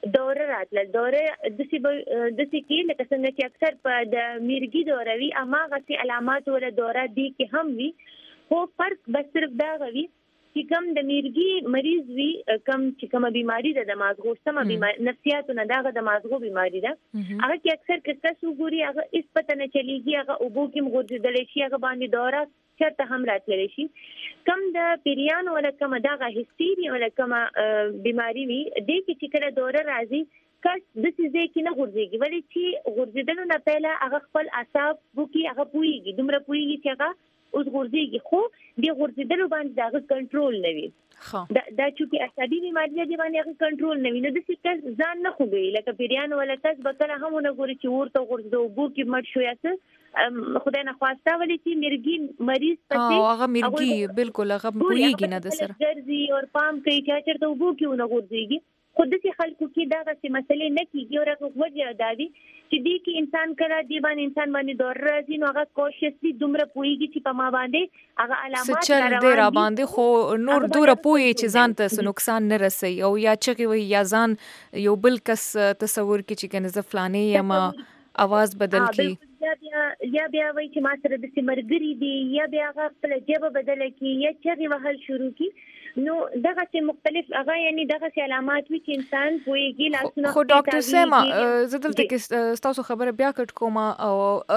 دوره راتله دوره د سی د سی کې لکه څنګه چې اکثر په د میرګي دوره وی اماغه سي علامات ولا دوره دي کې هم وی خو فرق بس صرف دا غوي چې کوم د میرګي مریض وی کم چې کومه بیماری ده د مازغو سمه بیماری نفسیاتو نه داغه د مازغو بیماری ده هغه کې اکثر کسه وګوري هغه اس پته نه چلیږي هغه اوبو کې مغورځدل شي هغه باندې دوره چرته هم راتللی شي کم د پیریان ولا کوم داغه هستيري ولا کوم بیماری وی د کې چې کله دوره راځي کس د سيزه کې نه غورځيږي ولی چې غورځیدل نه پهله هغه خپل اعصاب وکي هغه پويږي دومره پويږي چې هغه اوس غورځيږي خو د غورځیدل باندې دغه کنټرول نه وي دا دا چې اعصابي بیماری دی باندې هغه کنټرول نه وي نو د سیستم ځان نه خوږي لکه پیریان ولا کس بکله هم نه غوري چې ورته غورځو بو کې مړ شو یاسه خدای نه خواسته ولې چې مرګي مریض پسې او هغه مرګي بالکل هغه پويږي نه د سره ګرځي او پام کوي چې چرته وبو کې نه غورځيږي خود سي خلکو کې دا غسي مسلې نه کیږي او هغه وجه دادي چې دې کې انسان کړه دی باندې انسان باندې دور راځي نو هغه کوشش دومره پويږي چې په ما باندې هغه علامات روان دي را باندې خو نور دوره پوي چې ځان ته نقصان نه رسي او یا چې وي یا ځان یو بل کس تصور کې چې کنه زفلانه یا ما आवाज بدل کی یا بیا یا بیا وای چې ما سره د سیمرګری دی یا بیا هغه خپل جبه بدل کی یا چغي وهل شروع کی نو دغه چې مختلف هغه یعنی دغه علامات وی چې انسان پويږي لاسونه خو ډاکټر سیما زدلته کې تاسو خبره بیا کټ کوم او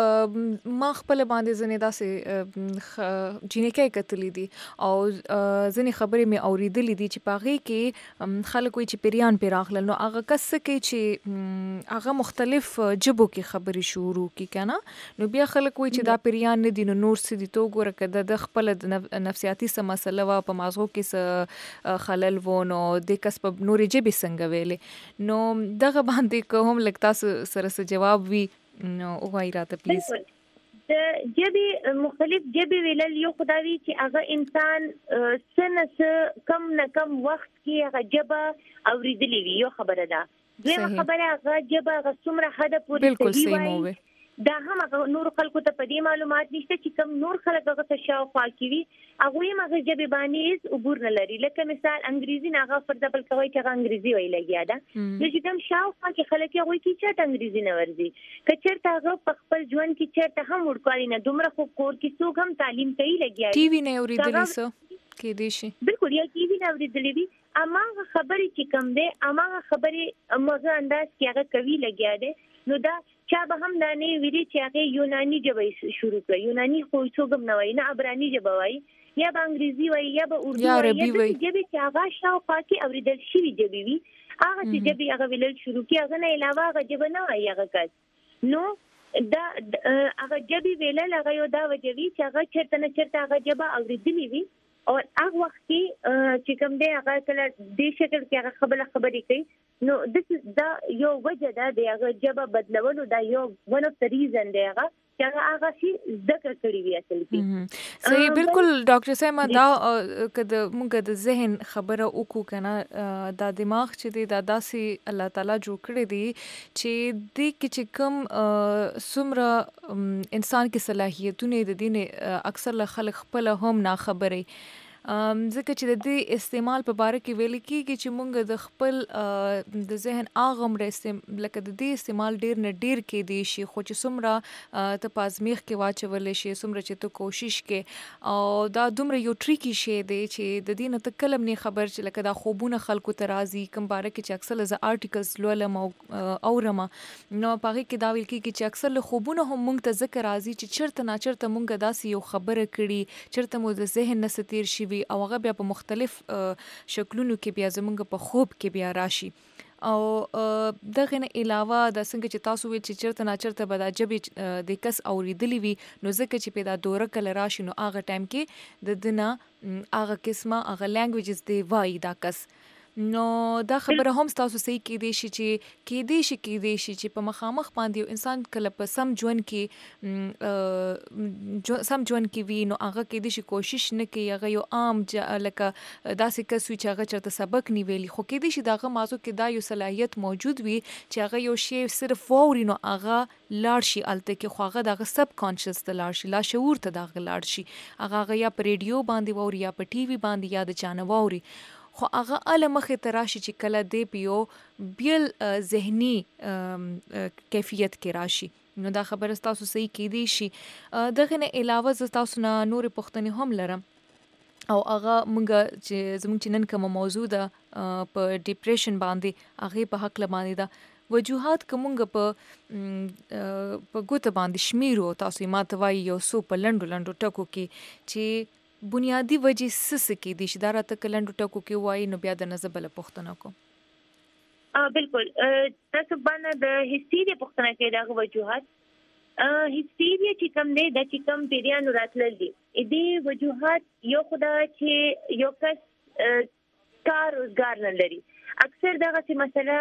ما خپل باندې زنه داسې جینیکای کتلې دي او زنه خبره مې اوریدلې دي چې پاغي کې خلک وي چې پیریان پیراخل نو هغه کس کې چې هغه مختلف جبو کې خبري شروع کی کنه نو بیا خلک وي چې دا پیریان نه دي نو نور سدي تو ګوره کده د خپل نفسیاتي سم مسله وا په مازغو کې خلل وونو د کس په نورې جبې څنګه ویلې نو دغه باندې کوم لکتا سره جواب وی نو وای راته پلیز د جبې مختلف جبې ویلل یو خدای چې هغه انسان سنس کم نه کم وخت کې هغه جبه اوریدلی وی یو خبره ده دغه خبره هغه جبه هغه څومره حد پورې بالکل صحیح مو وی دا هم نور خلکو ته په دې معلومات نشته چې کوم نور خلک هغه ته شاوخوا کوي هغه یې مغه جبې باندې عبور نه لري لکه مثال انګریزي نه هغه پر دبل کوي چې هغه انګریزي وی لګیا ده نو چې کوم شاوخوا کې خلک هغه کې چې انګریزي نه ورزي کچرته هغه په خپل ژوند کې چیرته هم ورکاري نه دومره خو کور کې څوک هم تعلیم کوي لګیا ټي وي نه اوریدلی سو کې دي شي بالکل یا ټي وي نه اوریدلی وي اما خبرې چې کم ده اما خبرې مغه انداز کې هغه کوي لګیا ده نو دا چا به هم دا نه ویلي چې هغه یوناني ژبه شروع کړي یوناني خو څوګم نه وایي نه عبراني ژبه وایي یا به انګریزي وایي یا به اردو وایي یا به ژبه چې هغه شاوخوا کې اوریدل شوي ژبې وي هغه چې ژبې هغه ویل شروع کړي هغه نه علاوه هغه ژبه نه وایي هغه کس نو دا هغه ژبې ویل هغه یو دا وجوي چې هغه چرته نه چرته هغه ژبه اوریدلې وي او هغه وخت کې چې کوم دی هغه کله د شکل کې هغه خبره خبرې کوي نو دا یو وجه ده د هغه جبه بدلولو دا یو ون اف د ریزن دی هغه چې هغه هغه شي ذکر کړی وی اصل کې صحیح بالکل ډاکټر صاحب دا کده موږ د ذهن خبره وکړو کنه دا دماغ چې دی دا داسې الله تعالی جوړ کړی دی چې د کې کوم سمره انسان کې صلاحیتونه د دین اکثر خلک خپل هم نه خبري ځکه چې د دې استعمال په باره کې ویل کېږي چې مونږ د خپل د ذهن اغم رسم لکه د دې استعمال ډیر نه ډیر کې دی شي خو چې څومره ته پازمیخ کې واچول شي څومره چې ته کوشش کې او دا دومره یو ټریکی شی دی چې د دې نه ته کلم نه خبر چې لکه دا خوبونه خلکو ته راځي کوم باره کې چې اکثر ز آرټیکلز لولم او اورم نو پاره کې دا ویل کېږي چې اکثر له خوبونه هم مونږ ته ذکر راځي چې چرته نه چرته مونږ داسې یو خبره کړي چرته مو د ذهن نه ستیر شي او هغه بیا په مختلف شکلونو کې بیا زمونږ په خوب کې بیا راشي او دغه نه علاوه د څنګه چې تاسو وی چې چرته نه چرته به د جبې د کس اوریدلی وي نو ځکه چې پیدا دوره کله راشي نو هغه ټایم کې د دنه هغه قسمه هغه لانګویجز دی وای دا کس نو دا خبره هم تاسو صحیح کې دی شي چې کې دی شي کې دی شي چې په مخامخ باندې انسان کله په سم ژوند کې سم ژوند کې وي نو هغه کې دی شي کوشش نه کوي هغه یو عام لکه داسې کس وي چې هغه چرته سبق نه ویلي خو کې دی شي دغه مازو کې دا یو صلاحیت موجود وي چې هغه یو شی صرف ووري نو هغه لاړ شي الته کې خو هغه دغه سب کانشس ته لاړ شي لا شعور ته دغه لاړ شي هغه یا په ریډیو باندې ووري یا په ټي وي باندې یا د چانه ووري خو هغه ال مخې تراشي چې کله دې پیو بیل ذهني کیفیت کې راشي. نو دا خبره تاسو صحیح کې دي شي. دغه نه علاوه ز تاسو نه نور پوښتنې هم لرم او هغه مونږ چې زموږ چې نن کوم موضوع ده په ډیپریشن باندې هغه په حق باندې ده وجوهات کومګه په په ګوت باندې شمیرو تاسو ماته وایي یو سو په لندو لندو ټکو کې چې بنیادی وجې سس کې دي چې دا راته کلندو ټکو کې وایي نو بیا د نزبل پښتنه کو. ا بالکل تاسو باندې د هستيریا پښتنه کې دا وجوهات هستيریا چې کوم دی د چې کوم پیریان راتلل دي دې وجوهات یو خدای چې یو کس کار روزګار نه لري. اکثر دغه څه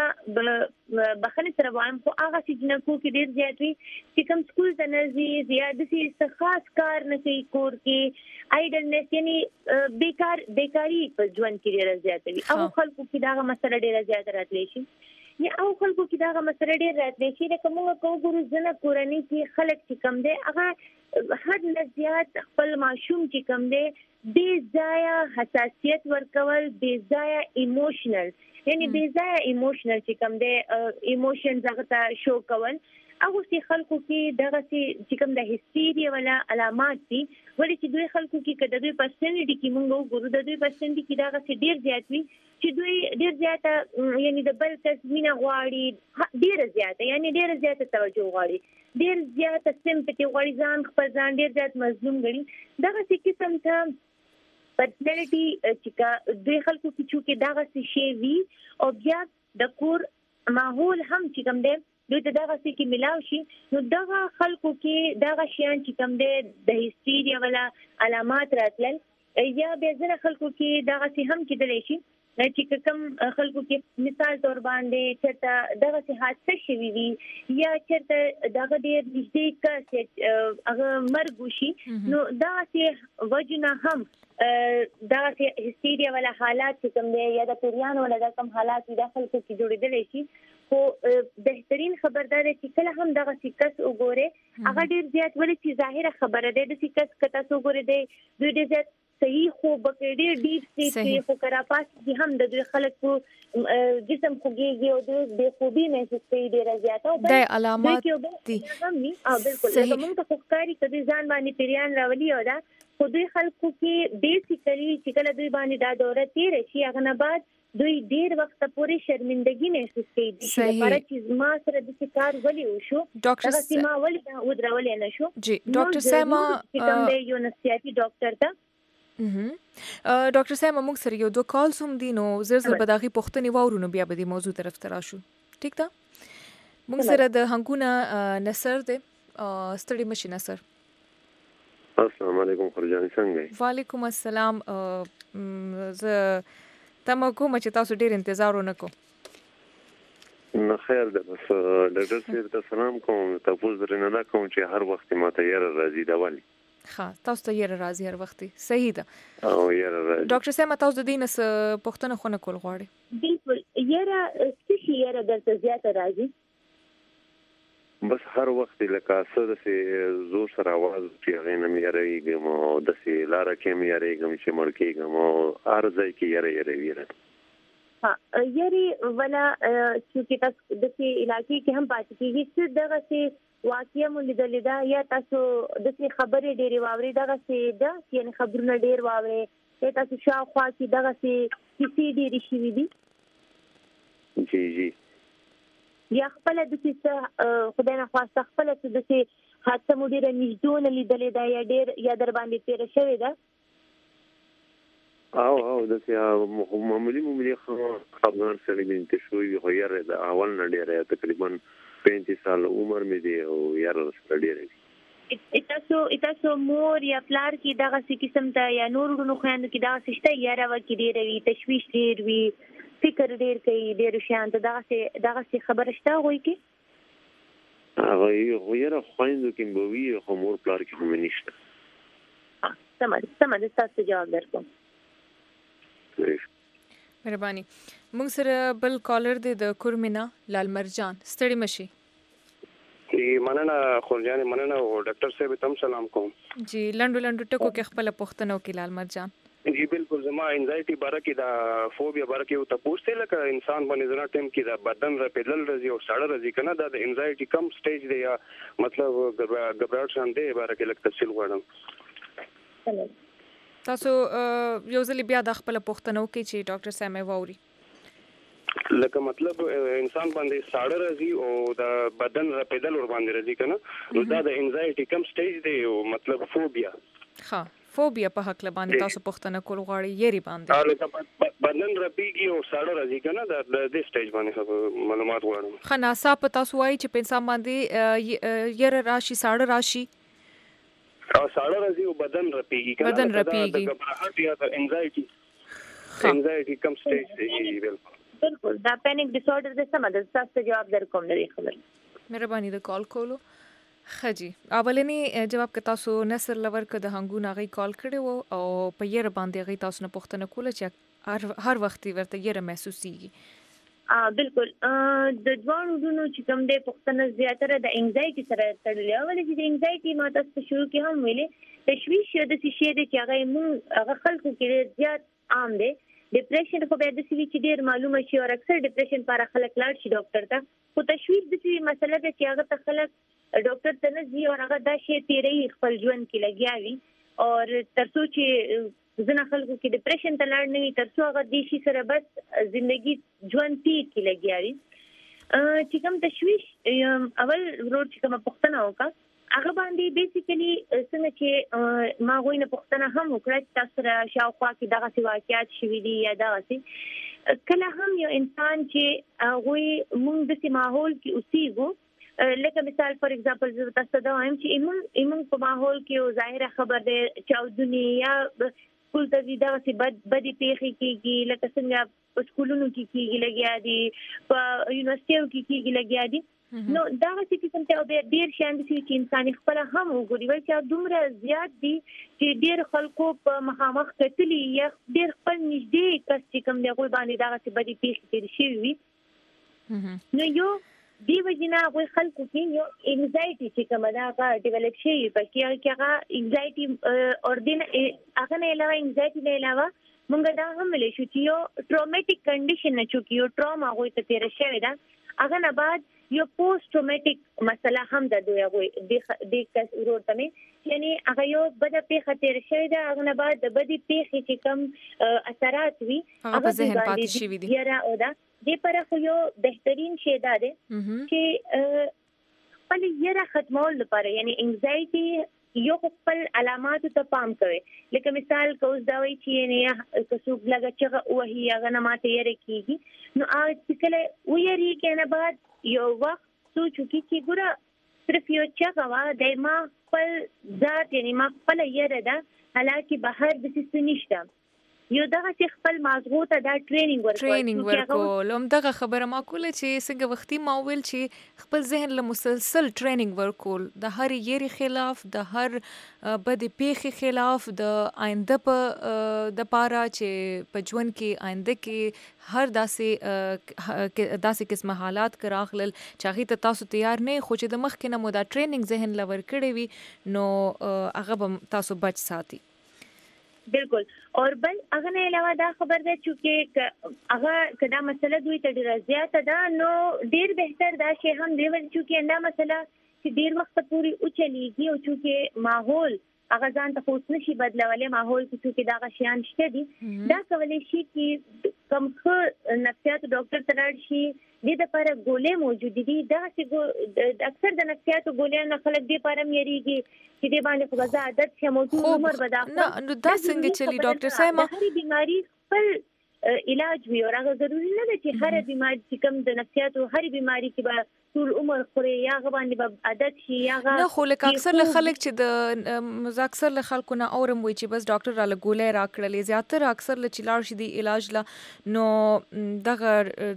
مسله بخنه سره وایم خو هغه چې جنکو کې ډیر زیات وي چې کوم سکول ته نزي زیات سي خاص کار نه کوي کور کې ایډلنس یعنی بیکار بیکاری په ژوند کې ډیر زیات وي او خلکو کې دغه مسله ډیر زیات راتلی شي یا او خلکو کې دغه مسله ډیر راتلی شي د کومه کو ګورو زنه کورنۍ کې خلک چې کم دي هغه حد نه زیات خپل معشوم چې کم دي بې ځایه حساسیت ورکول بې ځایه ایموشنل یعنی بې ځایه ایموشنل چې کوم دی ایموشنز هغه ته شو کول هغه سي خلکو کې دغه چې کوم د هستيریا ولا علامات دي ولې چې دوی خلکو کې کده دوی پرسنټی کې مونږ وګورو د دوی پرسنټی کې دغه چې ډیر زیات وي چې دوی ډیر زیاته یعنی د بل کس مینه غواړي ډیر زیاته یعنی ډیر زیاته توجه غواړي ډیر زیاته سمپتي غواړي ځان خپل ځان ډیر زیات مظلوم ګڼي دغه چې قسم ته پرسنالټي چې کا دوی خلکو کې چې دغه شی وی او بیا د کور ماحول هم چې کوم دی دوی ته دغه شی کې ملاو شي نو دغه خلکو کې دغه شیان چې کوم دی د هستيریا ولا علامات راتلل یا به ځنه خلکو کې دغه شی هم کېدلی شي چې کوم خلکو کې مثال تور باندې چې دغه شی حادثه شوي وي یا چې دغه ډېر نږدې کس هغه مرګ وشي نو دغه شی وجنه هم دا هستيریا ولا حالات چې کوم دی یا د پیریان ولا د کوم حالات د خلکو کې جوړېدل شي خو بهترین خبردار چې کله هم دغه سکس وګوره هغه ډیر زیات ولې چې ظاهره خبره ده د سکس کته وګوره دی دوی ډیر زیات صحیح خو بکړې ډیر سټي خو کرا پاس دي هم د دوی خلکو جسم خوږي او د بے خوبي محسوس کوي ډیر زیات او د علامات دي او بالکل موږ ته فکرې کدي ځان باندې پیریان راولي او دا خو دوی خلکو کې بیسیکلی چې کله دوی باندې دا دوره تیر شي هغه نه بعد دوی ډیر وخت پورې شرمندګي محسوس کوي چې لپاره چې ما سره د کار ولې وشو ډاکټر سیما ولې دا ودرولې نه شو جی ډاکټر سیما کوم دی یو نفسیاتي ډاکټر ته ډاکټر سیما موږ سره یو دوه کالز هم دي نو زر زر به دغه پوښتنې واورو نو بیا به د موضوع طرف ته راشو ټیک ده موږ سره د هنګونه نصر دی ستړي مشي نصر السلام علیکم خورجان څنګه وعلیکم السلام ز تم کوم چې تاسو ډیر انتظار ونکړو نه خیر ده بس ډاکټر صاحب ته سلام کوم تاسو درنه دا کوم چې هر وخت ماته یې راځي دا والی ها تاسو ته یې راځي هر وخت صحیح ده او یې راځي ډاکټر صاحب تاسو د دې نس پښتنه خونه کول غواړي بالکل یې را څه شي یې درته زیات راځي بس هر وخت لکه څه د زور سره आवाज چې هغه نه میریږم او د سي لار کې میریږم چې مړ کېږم او ارزای کې یری یری ویره ها یری ولا چې تاسو د سي علاقې کې هم پاتې کیږي چې دغه سي واقعیا مولد لیدا یا تاسو د سي خبرې ډېری واوري دغه سي د یعنی خبرونه ډېر واوري چې تاسو شاوخوا کې دغه سي کسی ډېری شي دي جی جی یا خپل د څه خدای نه خواسته خپل د څه حادثه مدیره نږدې لیدلې دا یا ډېر یا در باندې تیر شوی دا او او د څه معمولی معمولی خبرونه سره بنت شوی خو یې د اول نه ډېر تقریبا پینتیس سال عمر مې دی او یې سره ډېر تاسو تاسو مور یا پلار کې دغه څه قسم ته یا نور ورونو خويندو کې دغه څه شته یا راو کې ډېر وی تشويش ډېر وی فکر ډیر کوي ډیر شانت دغه څه دغه څه خبره شته وای کی هغه یو یره خويندو کې بووي خو مور پلار کې هم نشته سمه سمه تاسو جواب درکوم مهرباني موږ سره بل کالر دی د کورمینا لال مرجان ستړي مشي ای مننه خورجان مننه او ډاکټر صاحب تم سلام کوم جی لندو لندو ټکو کې خپل پښتنو کې لال مرجان جی بالکل زما انزایټي باره کې دا فوبیا باره کې او تاسو ته لکه انسان باندې زنا ټیم کې دا بدن رپیدل راځي او ساړه راځي کنه دا د انزایټي کم سټیج دی یا مطلب غبرګړ شان دی باره کې لکه تفصیل غواړم. تاسو یو ځل بیا د خپل پوښتنو کې چې ډاکټر صاحب مې ووري لکه مطلب انسان باندې ساړه راځي او د بدن رپیدل ور باندې راځي کنه نو دا د انزایټي کم سټیج دی او مطلب فوبیا. ها فوبیا په حق لباندې تاسو پوښتنه کول غواړئ یری باندې لکه بدن رپیږي او ساړه راځي کنه دا د دې سټیج باندې معلومات غواړم. خناسا په تاسو وایي چې په انسان باندې یره راشي ساړه راشي او ساړه راځي او بدن رپیږي کنه بدن رپیږي د غبرګړ یا د انزایټي انزایټي کم سټیج دی. بالکل بالکل دا پینیک ډیس آرډر د سم د تاسو جواب در کوم لري خبر مهرباني د کال کولو خجی اولنی جواب که تاسو نصر لور که د هنګون هغه کال کړي وو او په یره باندې هغه تاسو نه پوښتنه کوله چې هر وخت ورته یره محسوسيږي. ا بالکل د ځوانو دونو چې کوم د پوښتنه زیاتره د انزایټي سره تړلې او چې د انزایټي ما تاسو شروع کې هم ویلې تشویش د شي د چې هغه مون هغه خلکو کې زیات عام دی. ډیپریشن خو به د سوي چې ډیر معلومه شي او اکثر ډیپریشن پر خلک لاړ شي ډاکټر ته خو تشویش د سوي مسله ده چې هغه ته خلک ډاکټر ته نه ځي او هغه دا شی تیرې خپل ژوند کې لګیاوي او ترڅو چې ځنه خلکو کې ډیپریشن ته لاړ نه وي ترڅو هغه د شي سره بس ژوندۍ ژوند تیر کې لګیاوي. چې کوم تشویش اول ورور چې کوم پوښتنه وکړه هغه باندې بیسیکلی څنګه چې ما غوښنه پوښتنه هم وکړه چې تاسو را شاوخوا کې دغه سی واقعیت شوي دي یا دغه سی کله هم یو انسان چې هغه موږ د سي ماحول کې اوسېږو لکه مثال فور ایگزامپل زه تاسو ته وایم چې ایمون ایمون په ماحول کې او ظاهره خبر ده چې دنیا کول ته دا چې بد بدی پیخي کیږي لکه څنګه په سکولونو کې کیږي لګیا دي په یونیورسيټو کې کیږي لګیا دي نو دا چې کوم ته به ډیر شان دي چې انسان خپل هم وګوري وای چې دومره زیات دي چې ډیر خلکو په مخامخ کتلی یا ډیر خپل نږدې کس چې کوم دی غوي باندې دا چې بدی پیخي کیږي شي نو یو دی وجنا غوي خلکو کې یو انزایټي چې کومه دا کا ډیولپ شي په کې کې هغه انزایټي اور دین هغه نه علاوه انزایټي نه علاوه مونږ دا هم ویل شو چې یو ټروماټیک کنډیشن نه چې یو ټراما غوي ته تیر شوی دا هغه نه بعد یو پوسټ ټروماټیک مسله هم د دوی غوي د کس ورته مې یعنی هغه یو بده پیښه تیر شوی دا هغه نه بعد د بدی پیښې چې کوم اثرات وي هغه په ذهن پاتې شي دي یاره او دا د پر خو یو بهترین شی دا دی چې خپل یره ختمول لپاره یعنی انزایټي یو خپل علامات ته پام کوي لکه مثال کوز دا وی چې نه کڅوګ لګا چې وਹੀ هغه نه ماته یره کیږي نو اج کله ویری کنه بعد یو وخت سوچ کی چې ګوره صرف یو چې غوا د ما خپل ذات یعنی ما خپل یره ده حالکه بهر د څه نشته یو دغه چې خپل مازغو ته دا ټریننګ ورکول ټریننګ ورکول هم دغه خبره ما کوله چې څنګه وختي ما ویل چې خپل ذهن له مسلسل ټریننګ ورکول د هر یری خلاف د هر بد پیخي خلاف د آینده په د پاره چې په ژوند کې آینده کې هر داسې داسې قسمه حالات کراغلل چې هغه ته تاسو تیار نه خو چې د مخ کې نه مو دا ټریننګ ذهن لور کړی وي نو هغه تاسو بچ ساتي. بالکل اور بل هغه نه علاوه دا خبر ده چې هغه کدا مسله دوی ته ډیر زیاته ده نو ډیر بهتر دا شی هم دی چې انده مسله چې ډیر وخت پورې او چلیږي او چې ماحول هغه ځان ته اوس نشي بدلولې ماحول چې دا غشيان شته دي دا کولای شي چې کوم خو نفسیات ډاکټر تراړ شي د لپاره ګولې موجود دي دا چې اکثر د نفسیات ګولې نه خلک دي لپاره مېریږي چې دې باندې خو زه عادت شه موضوع عمر بدا نه نو دا څنګه چلی ډاکټر صاحب ما هر بیماری خپل علاج وي او هغه ضروري نه ده چې هر بیماری چې کوم د نفسیات او هر بیماری کې به ټول عمر خوري یا غ باندې به عادت شي یا غ نه خو لکه اکثر له خلک چې د مزاکثر له خلکو نه اورم وي چې بس ډاکټر را لګولې را کړلې زیاتره اکثر له چلاړ شي دی علاج لا نو دغه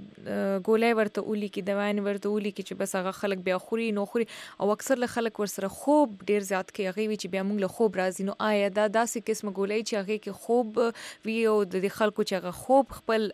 ګولې ورته اولي کې دوايان ورته اولي کې چې بس هغه خلک بیا خوري نو خوري او اکثر له خلک ورسره خوب ډیر زیات کې هغه وي چې بیا موږ له خوب راځي نو آیا دا داسې قسم ګولې چې هغه کې خوب وی او د خلکو چې هغه خوب خپل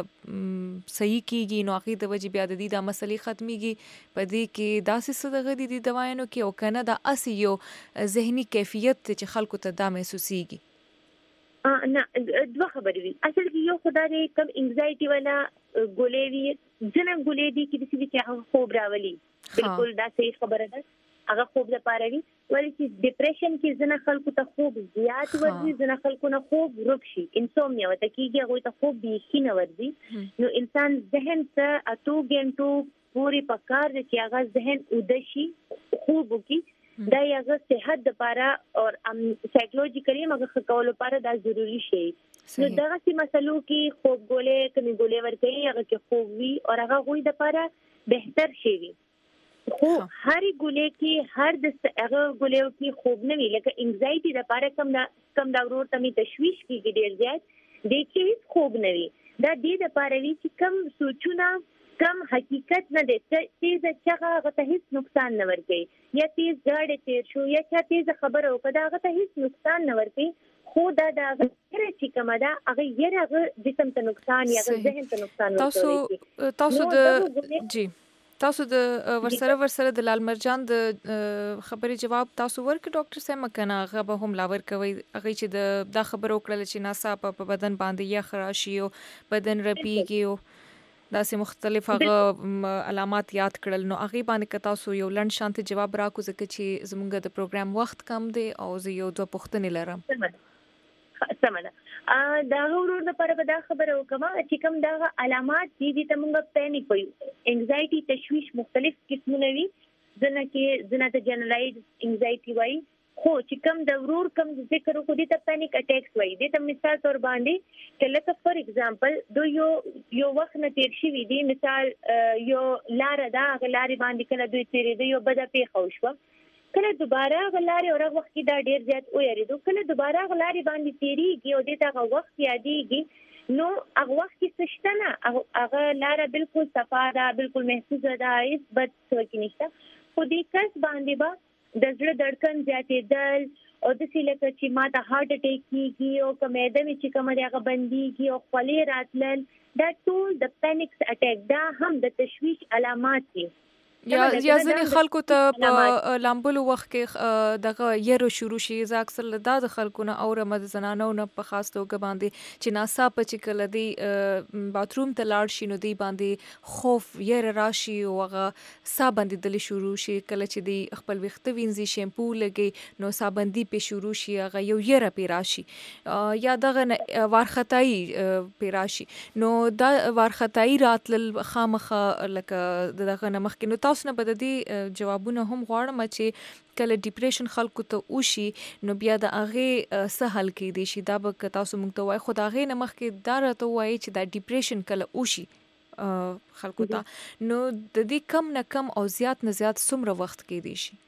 صحیح کیږي نو هغه د وجې بیا د دې د مسلې ختميږي پدې کې داسې څه دغه دي د دوایانو کې او کنه دا اسی یو ذهني کیفیت چې خلکو ته دا محسوسيږي. نه دوه خبرې وي. اصل کې یو خدای کم انګزایټي والا ګولې وي، ځنه ګولې دي چې د چې هغه خوب راولي، بالکل دا صحیح خبره ده، هغه خوب لپاره وي. ولې چې ډیپریشن کې ځنه خلکو ته خوب زیات ورځي، ځنه خلکو نه خوب ورک شي، انسومنیا وته کېږي، هغه ته خوب بیخي نه ورځي. نو انسان ذهن ته اتو غنټو پوری پکار دي چې هغه ذهن ودشي خوب وکي. دا یو صحت لپاره او سایکولوژیکلی مګه کول لپاره دا ضروری شي. نو دغه سی مسلو کې خوب ګولې کمی ګولې ورکړي، هغه کې خوب وي او هغه غوي لپاره بهتر شي وي. خو هر ګولې کې هر د هغه ګولې کې خوب نه وي، لکه انګزایټي لپاره کم دا کم دا ورور ته تشویش کیږي ډیر زیات، د کې خوب نه وي. دا د لپاره وي چې کم سوچونه کم حقیقت نه دي، تیز چغه هغه ته هیڅ نقصان نه ورکړي، یا تیز گاډي تیر شو یا چا تیز خبره وکړه هغه ته هیڅ نقصان نه ورکړي. خو دا د هغه چې کومه ده هغه یې هغه جسم ته نقصان یا ذهن ته نقصان ورکوي. تاسو تاسو د جی تاسو د ورسره ورسره د لال مرجان د خبرې جواب تاسو ورک ډاکټر سم کنه هغه به هم لاور کوي، هغه چې د دا خبر وکړل چې ناسا په بدن باندې یا خراشي او بدن رپیږي او داسې مختلف هغه علامات یاد کړل. نو هغه باندې که تاسو یو لنډ شانت جواب راکو ځکه چې زموږ د پروګرام وخت کم دی او زه یو دوه پوښتنې لرم. سمه ده. دا ورور د پر به دا خبره وکم چې کوم دا علامات دي چې موږ پینیک وي، انګزایټي تشویش مختلف قسمونه وي، ځنه کې ځنه ته جنرالایز انګزایټي وایي. خو چې کوم د ورور کوم ذکر وکړو دي ته پینیک اٹیکس وایي. د ته مثال تور باندې چې لکه فار ایگزامپل دو یو یو وخت نه تیر شي وي دي، مثال یو لار دا غلاري باندې کله دوی تیرې دی یو بده پیښه وشو، کله دوباره غلاري اور وخت کې دا ډیر زیات ویریدو، کله دوباره غلاري باندې تیریږي او د ته وخت یادېږي، نو هغه وخت کې سشته نه هغه لار بالکل صفا ده، بالکل محفوظه ده، هیڅ بد څه کې نشته. خو دې کس باندې با د زړه دړکن زیاتېدل او د سیلکه چې ما ته هارت اٹیک کیږي او کمیده می چې کومه هغه بنديږي او خولې راتلل، دا ټول د پینیک اٹیک، دا هم د تشویش علامات دي. یا یا ځینې خلکو ته په لامبلو وخت کې دغه یره شروع شي. زه اکثر له دا د خلکو نه اورم د زنانو نه په خاص توګه باندې چې ناڅاپه چې کله دی باتروم ته لاړ شي نو دی باندې خوف یره راشي او هغه ساه بندېدل شروع شي، کله چې دی خپل ویښته وینځي شیمپو لګي نو ساه بندي په شروع شي، هغه یو یره پی راشي یا دغه وارختای پی راشي. نو دا وارختای راتل خامخه لکه دغه نمخ کې. نو تاسو نه بددي جوابونه هم غواړم چې کله ډیپریشن خلکو ته وشي نو بیا د هغه سهل کې دي شي. دا به تاسو مونږ ته وای خو دا هغه نمخ کې دا راته وای چې دا ډیپریشن کله وشي خلکو ته نو د دې کم نه کم او زیات نه زیات څومره وخت کې دي شي؟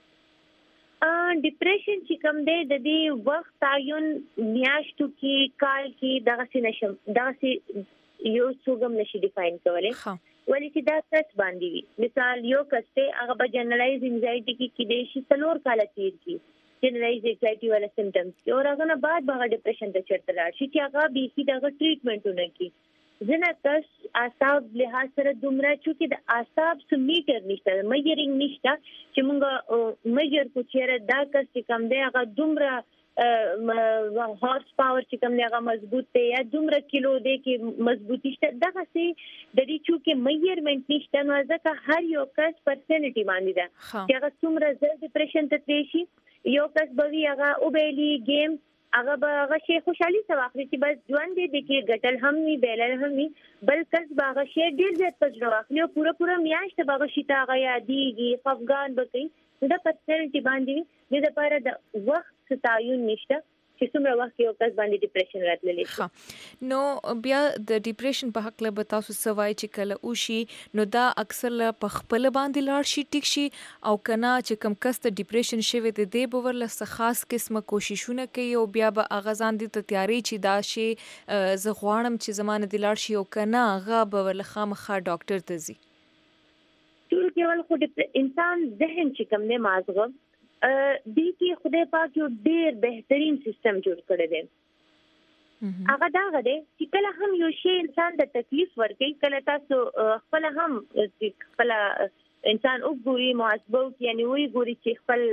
ډیپریشن چې کوم دی د دې وخت تعین میاشتو کې کال کې دغه څه نشم دغه څه یو څوګم نشي ډیفاین کولای. ولی چې دا کس باندې وي، مثال یو کس ته هغه به جنرالایز انزایټي کې کې د شي څلور کال تیر کی جنرالایز انزایټي والا سمپټمز کې او هغه نه بعد به ډیپریشن ته چرته لاړ شي چې هغه به هی دغه ټریټمنټونه کوي. ځنه کس اعصاب له سره دومره چې د اعصاب سمیټر نشته، میجرینګ نشته چې موږ میجر کو چیرې دا کس چې کوم دی هغه دومره هارس پاور چې کوم دی هغه مضبوط دی یا دومره کیلو دی کې مضبوطی شته، دغه سي د دې چې میجرمنټ نشته. نو ځکه هر یو کس پرسنالټي باندې ده چې هغه څومره زر ډیپریشن ته تللی شي. یو کس به وي هغه او بیلی گیم هغه به هغه شي خوشحالي سره واخلي چې بس ژوند دی کې ګټل هم وي بیلل هم وي، بل کس به هغه شي ډیر زیات پزړه واخلي او پوره پوره میاشت به هغه شي ته هغه یادېږي خفګان به کوي. دا پرسنالټي باندې د لپاره د وخت تعین نشته چې څومره وخت یو کس باندې ډیپریشن راتللی شي. نو بیا د ډیپریشن په حق له تاسو سوای چې کله وشي نو دا اکثر په خپل باندې لاړ شي ټیک شي او کنا چې کم کس ته ډیپریشن شوی د دې به ورله خاص قسمه کوششونه کوي او بیا به اغازان دي ته تیاری چې دا شي زه غواړم چې زمانه دی لاړ شي او کنا هغه به ورله خامخا ډاکټر ته ځي. ټول کېول خو انسان ذهن چې کوم نه مازغه دې کې خدای پاک یو ډېر بهترین سیستم جوړ کړی دی. هغه دا غده چې کله هم یو شی انسان د تکلیف ورکړي، کله تاسو خپل هم خپل انسان وګوري محاسبه کوي یعنی وی ګوري چې خپل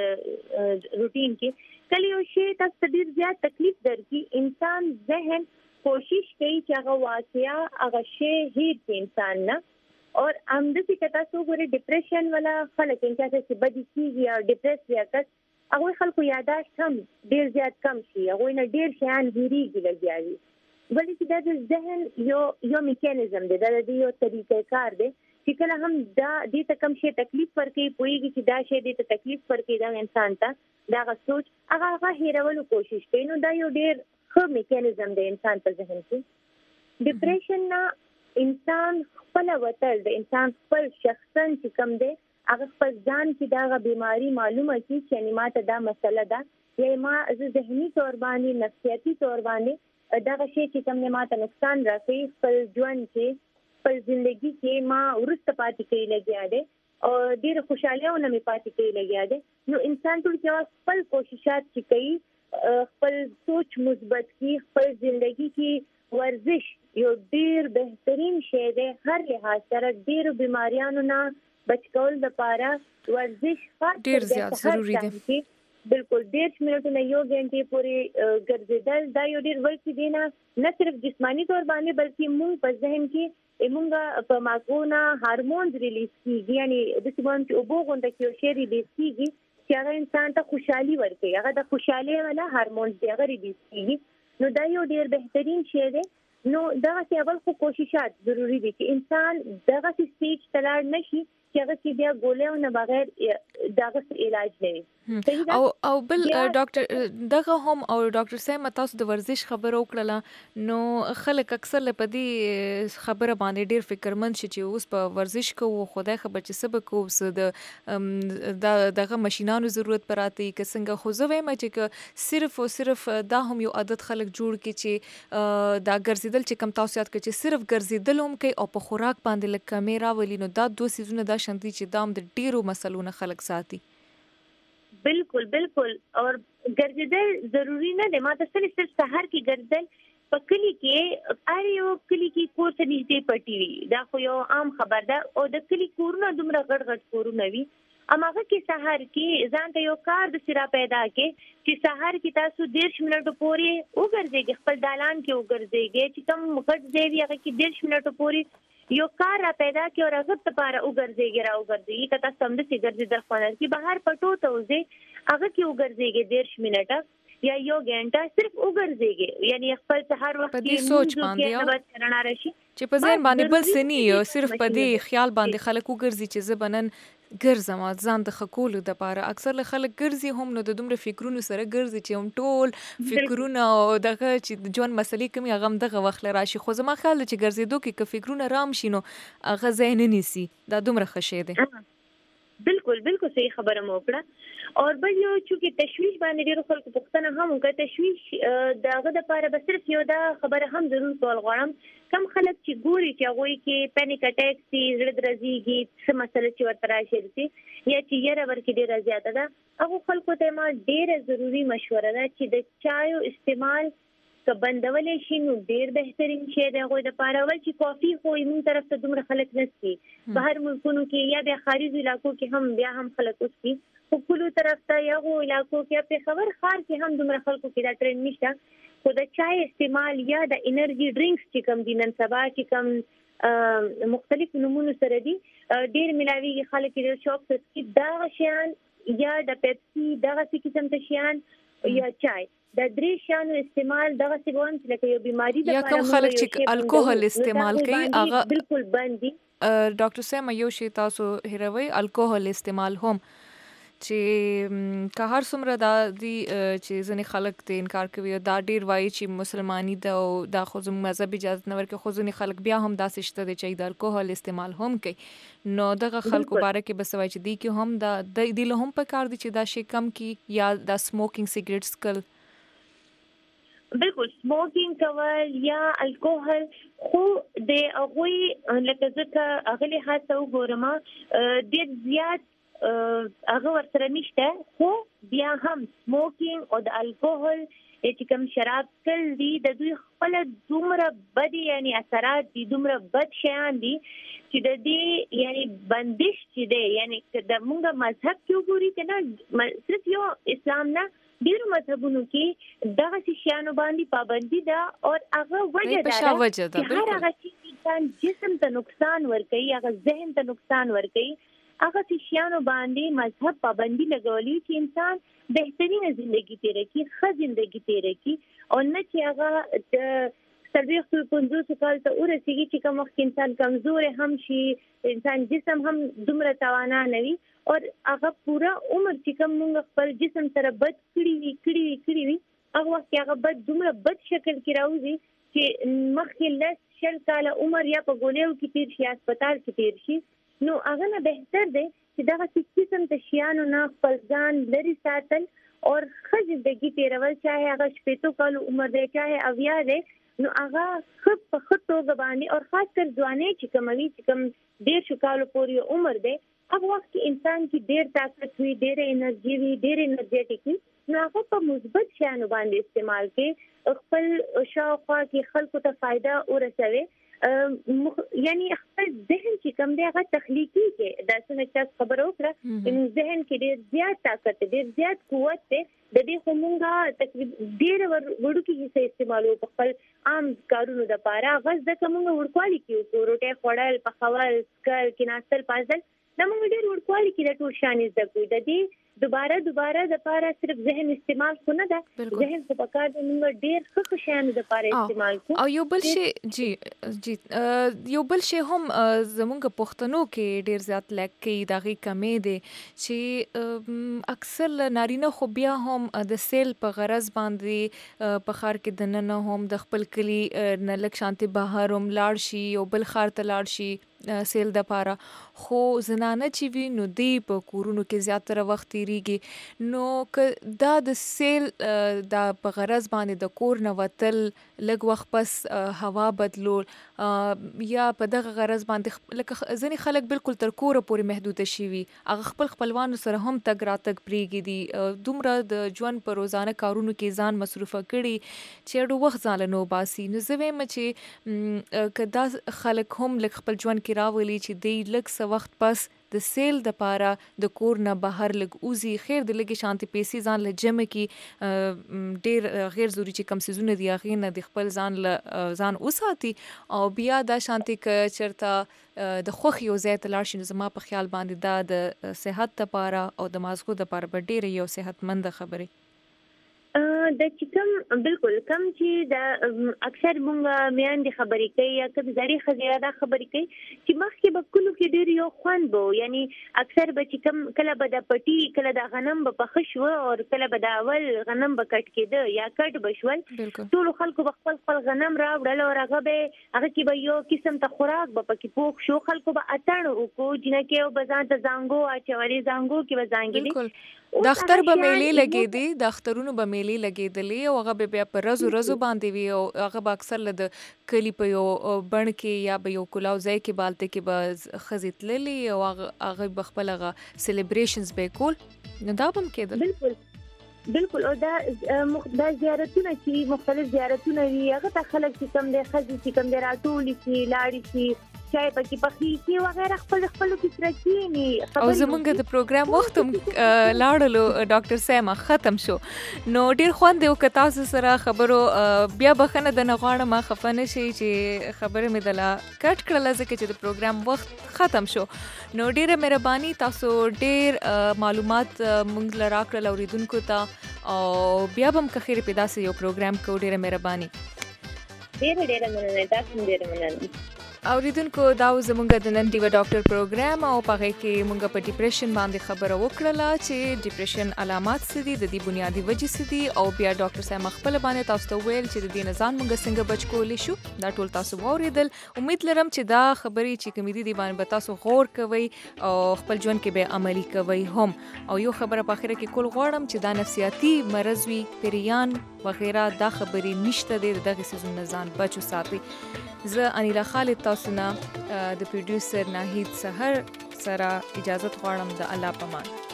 روټین کې کله یو شی تاسو ډیر زیات تکلیف درکې انسان ذهن کوشش کوي چې هغه واقعیا هغه شی هیر کې انسان نه اور همدې کتا سو ګوري ډیپریشن ولا خلک انسان چې بدی کیږي یا ډیپریس یا کس هغه خلکو یاداشت کم ډیر زیات کم شي هغه نه ډیر شیان هیریږي لګیاري ولې چې دا د ذهن یو یو میکانیزم دی دا د یو طریقې کار دی چې کله هم دا دې ته کم شي تکلیف ورکړي پويږي چې دا شی دې ته تکلیف ورکړي دا انسان ته دا غوښ هغه هغه هیرولو کوشش کوي نو دا یو ډیر ښه میکانیزم دی انسان په ذهن کې ډیپریشن نه انسان خپل وتل د انسان خپل شخصا چې کوم دی هغه خپل ځان کې دا بیماری معلومه کی چې ماته دا مسله ده یا ما ذهني تور باندې نفسیاتي تور باندې دا شی چې کوم نه ماته نقصان راکړي خپل ژوند کې خپل ژوندۍ کې ما ورسته پاتې کوي لګیا دی او ډیر خوشاله ونه می پاتې کوي لګیا دی نو انسان ټول چې خپل کوششات چې کوي خپل سوچ مثبت کی خپل ژوندۍ کې ورزش یو ډیر بهترین شی دی هر لحاظ سره ډیر بیماریانو نه بچ کول لپاره ورزش خاص ډیر زیات ضروری دی بالکل ډیر منټونه یو غنټه پورې ګرځیدل دا یو ډیر ورکی دی نه نه صرف جسمانی تور باندې بلکې موږ په ذهن کې موږ په ماغونه هارمونز ریلیز کیږي یعنی د سیمون چې وبوغونده کې یو شی ریلیز کیږي چې هغه انسان ته خوشحالي ورکوي هغه د خوشحالي ولا هارمونز دی هغه ریلیز کیږي نو دا یو ډیر بهترین شی دی نو دا چې اول خو کوششات ضروری دي چې انسان دغه سټیج تلار نشي چې هغه چې بیا ګولې نه بغیر دغه علاج نه او او بل ډاکټر دغه هم او ډاکټر صاحب تاسو د ورزش خبرو کړله نو خلک اکثر لپاره خبره باندې ډیر فکرمند شي چې اوس په ورزش کوو خدای خبر چې سبا کوو د دغه ماشينانو ضرورت پراته کې څنګه خو زه وایم چې صرف او صرف دا هم یو عادت خلک جوړ کی چې دا ګرځیدل چې کم تاسو یاد کړئ چې صرف ګرځیدل هم کوي او په خوراک باندې لکه کیمرا ولې نو دا دوه سيزونه دا شانتي چې دام د ډیرو مسلونو خلک ساتي بالکل بالکل اور ګرځیدل ضروری نه دی ما ته صرف صرف سحر کې ګرځیدل په کلی کې اړ یو کلی کې کور څه نږدې پټي وي دا خو یو عام خبر ده او د کلی کورونه دومره غټ غټ کورونه وي اماغه کې سحر کې ځان ته یو کار د سره پیدا کې چې سحر کې تاسو ډېر منټو پورې وګرځيږئ خپل دالان کې وګرځيږئ چې کوم غټ ځای وي هغه کې ډېر منټو پورې یو کار را پیدا کی اور هغه ته لپاره وګرځيږي را وګرځي کته سم د سیګر د خپل کی بهر پټو ته وځي هغه کې وګرځيږي ډېر منټه یا یو غنټه صرف وګرځيږي یعنی خپل سحر وخت کې سوچ باندې نوبت کرنا راشي چې په ځین باندې بل سني صرف په دې خیال باندې خلک وګرځي چې زبنن ګرځم ځان د خکولو د لپاره اکثر له خلک ګرځي هم نو د دومره فکرونو سره ګرځي چې هم ټول فکرونه او دغه چې جون مسلې کوم هغه دغه وخت راشي خو زما خیال چې ګرځېدو کې ک فکرونه رام شینو هغه ذهن نيسي دا دومره خشه ده بالکل بالکل صحیح خبره مو کړه اور بل یو چې تشویش باندې ډیرو خلکو پوښتنه هم وکړه تشویش داغه د لپاره به صرف یو دا خبره هم ضرور کول غواړم کم خلک چې ګوري چې هغه کې پینیک اٹیک سي زړه درزيږي څه مسله چې ورته راشي یا چې یره ورکې ډیره زیاته ده هغه خلکو ته ما ډیره ضروری مشوره ده چې د چایو استعمال که بندولې شي نو ډیر بهترین شی دی غوې د پاره ول چې کافي خو یې طرف ته دومره خلک نسي بهر ملکونو کې یا د خارجي علاقو کې هم بیا هم خلک اوسي خو کلو طرف ته یا غو علاقو کې په خبر خار کې هم دومره خلکو کې دا ټرند نشته خو د چای استعمال یا د انرژي ډرینکس چې کوم دي نن سبا چې کوم مختلف نمونه سره دي ډیر ملاوي خلک د شوق څخه دا شیان یا د پیپسي دغه څه قسم ته شیان یا چای د درې شانو استعمال دغه څه وان چې لکه یو بیماری د یا کوم خلک چې الکوهول استعمال کوي هغه بالکل باندې ډاکټر صاحب یو شی تاسو هیروي الکوهول استعمال هم چې که هر څومره دا دي چې ځنې خلک ته انکار کوي دا ډیر وایي چې مسلمانی دا او دا خو زموږ مذهب اجازه نه ورکوي خو ځنې خلک بیا هم داسې شته چې د الکوهول استعمال هم کوي نو دغه خلکو باره کې بس وایي چې دی کې هم دا د دې له هم په کار دي چې دا شی کم کی یا دا سموکینګ سیګریټس کل بالکل سموکینګ کول یا الکوهول خو د هغوی لکه ځکه هغه له هڅه وګورم ډېر زیات هغه ورسره نشته، خو بیا هم سموکینګ او د الکوهول چې کوم شراب کل دي د دوی خپل دومره بد یعنی اثرات دي، دومره بد شیان دي چې د دې یعنی بندش چې دی یعنی د موږ مذهب کې وګوري کنه، صرف یو اسلام نه ډیرو مذهبونو کې دغه شیانو باندې پابندي ده او هغه وجه ده چې هر هغه چې انسان جسم ته نقصان ورکوي، هغه ذهن ته نقصان ورکوي، هغه شیانو باندې مذهب پابندي لګولي چې انسان بهترینه زندگی تیره کی، ښه زندگی تیره کی، او نه چې هغه څلوېښت پنځوس کال ته ورسېږي چې کوم وخت انسان کمزور هم شي، انسان جسم هم دومره توانا نه وي او هغه پوره عمر چې کوم موږ خپل جسم سره بد کړي وي کړي وي کړي وي هغه وخت هغه بد دومره بد شکل کې راوځي چې مخکې لس شل کاله عمر یا په ګولیو کې تیر شي، هسپتال کې تیر شي. نو هغه نه بهتر دی چې دغه قسم ته شیانو نه خپل ځان لرې ساتل او ښه زندګي تېرول، چاهې هغه شپېتو کالو عمر دی چاهې اویا دی، نو هغه ښه په ښه توګه باندې او خاص کر ځوانۍ چې کوم وي چې کوم دېرشو کالو پورې عمر دی هغه وخت کې انسان کې ډېر طاقت وي، ډېره انرژي وي، ډېر انرژیټیک وي، نو هغه په مثبت شیانو باندې استعمال کړي، خپل شاوخوا کې خلکو ته فایده ورسوي، یعنی خپل ذهن چې کوم دی هغه تخلیقي کې دا څنګه چې خبره وکړه چې ذهن کې ډېر زیات طاقت ډېر زیات قوت دی، د دې خو مونږه تقریبا ډېر وړوکي حصه استعمالو په خپل عام کارونو د پاره غز د کومه ورکوالي کې وکړو، روټي خوړل، پخول، سکل کې ناستل پازل دا مونږ ډېر ورکوالي کې د ټول شان زده کوو. د دې دوباره دوباره د پاره صرف ذهن استعمال خو نه ده، ذهن په پکار د موږ ډېر ښه شیان د پاره استعمال کوو. او یو بل شی جی جی یو بل شی هم زمونږ پښتنو کې ډېر زیات لګ کوي دغه کمې دي چې اکثر نارینه خو بیا هم د سیل په غرض باندې په خار کې د نن هم د خپل کلی نه لک شانتي بهر هم لاړ شي او بل خار ته لاړ شي سیل د پاره، خو زنانه چې وي نو دی په کورونو کې زیاتره وخت تیریږي، نو که دا د سیل دا په غرض باندې د کور نه وتل لږ وخت پس هوا بدلول یا په دغه غرض باندې لکه ځینې خلک بالکل تر کوره پورې محدوده شوي، هغه خپل خپلوانو سره هم تګ راتګ پرېږدي دي، دومره د ژوند په روزانه کارونو کې ځان مصروفه کړي چې اډو وخت ځان له نو باسي. نو زه وایم چې که دا خلک هم لږ خپل ژوند کې راولي چې دی لږ څه وخت پس د سیل د پاره د کور نه بهر لږ اوزي، خیر د لږې شانتي پیسې ځان له جمع کې ډېر غیر ضروري چې کم سیزونه دي هغې نه د خپل ځان له ځان وساتي او بیا دا شانتي که چېرته د خوښ یو ځای ته لاړ شي، نو زما په خیال باندې دا د صحت دپاره او د مازغو دپاره به ډېره یو صحتمنده خبرې د چې کوم بالکل کم چې د اکثر مونږ میاندې خبرې کوي یا کم زړې ښځې دا خبرې کوي چې مخکې به کلو کې ډېر یو خوند به یعنی اکثر به چې کوم کله به د پټي کله د غنم به پخه شوه او کله به د اول غنم به کټ کېده یا کټ به شول، ټولو خلکو به خپل خپل غنم راوړل او هغه به هغه کې به یو قسم ته خوراک به پکې پوښ شو، خلکو به اتڼ وکړو، جنکې او به ځان ته زانګو اچولې، زانګو کې به زانګلې، د اختر به میلې لګېدې، د اخترونو به میلې لګېدلې او هغه به بیا په رزو رزو باندې وي او هغه به اکثر له د کلي په یو بڼ کې یا به یو کلاو ځای کې بالته کې به ښځې تللې او هغه به خپل هغه سیلیبریشنز به کول، نو دا به هم کېدل. بالکل بالکل او دا دا زیارتونه چې مختلف زیارتونه وي هغه ته خلک چې کم دی ښځې چې کم دی راټولې شي لاړې شي چای پکې پخې شي وغیره خپل خپلو کې سره کښېني. او زمونږ د پروګرام وخت هم لاړلو ډاکټر سیمه ختم شو، نو ډېر خوند دی که تاسو سره خبرو بیا بخښنه درنه غواړم خفه نه شئ چې خبرې مې دله کټ کړله ځکه چې د پروګرام وخت ختم شو. نو ډېره مهرباني، تاسو ډېر معلومات موږ له راکړل اورېدونکو ته او بیا به هم که خیر په داسې یو پروګرام کوو. ډېره مهرباني. ډېره ډېره مننه، تاسو هم ډېره مننه. اوریدونکو دا زمونږ د نن ډیوا ډاکټر پروګرام او په هغې کې مونږ په ډیپریشن باندې خبره وکړله چې ډیپریشن علامات څه دي، د دې بنیادي وجې څه دي او بیا ډاکټر صاحب خپله باندې تاسو ته وویل چې د دې نه ځان مونږ څنګه بچ کولی شو. دا ټول تاسو واورېدل. امید لرم چې دا خبرې چې کومې دي دې باندې به تاسو غور کوئ او خپل ژوند کې به عملي کوئ هم. او یو خبره په اخره کې کول غواړم چې دا نفسیاتي مرض وي، پیریان وغیره، دا خبرې نشته دی، دغه څیزونه نه ځان بچ وساتئ. زه انیلا خالد تاسو نه د پروډیوسر ناهید سحر سره اجازه غواړم د الله پامان.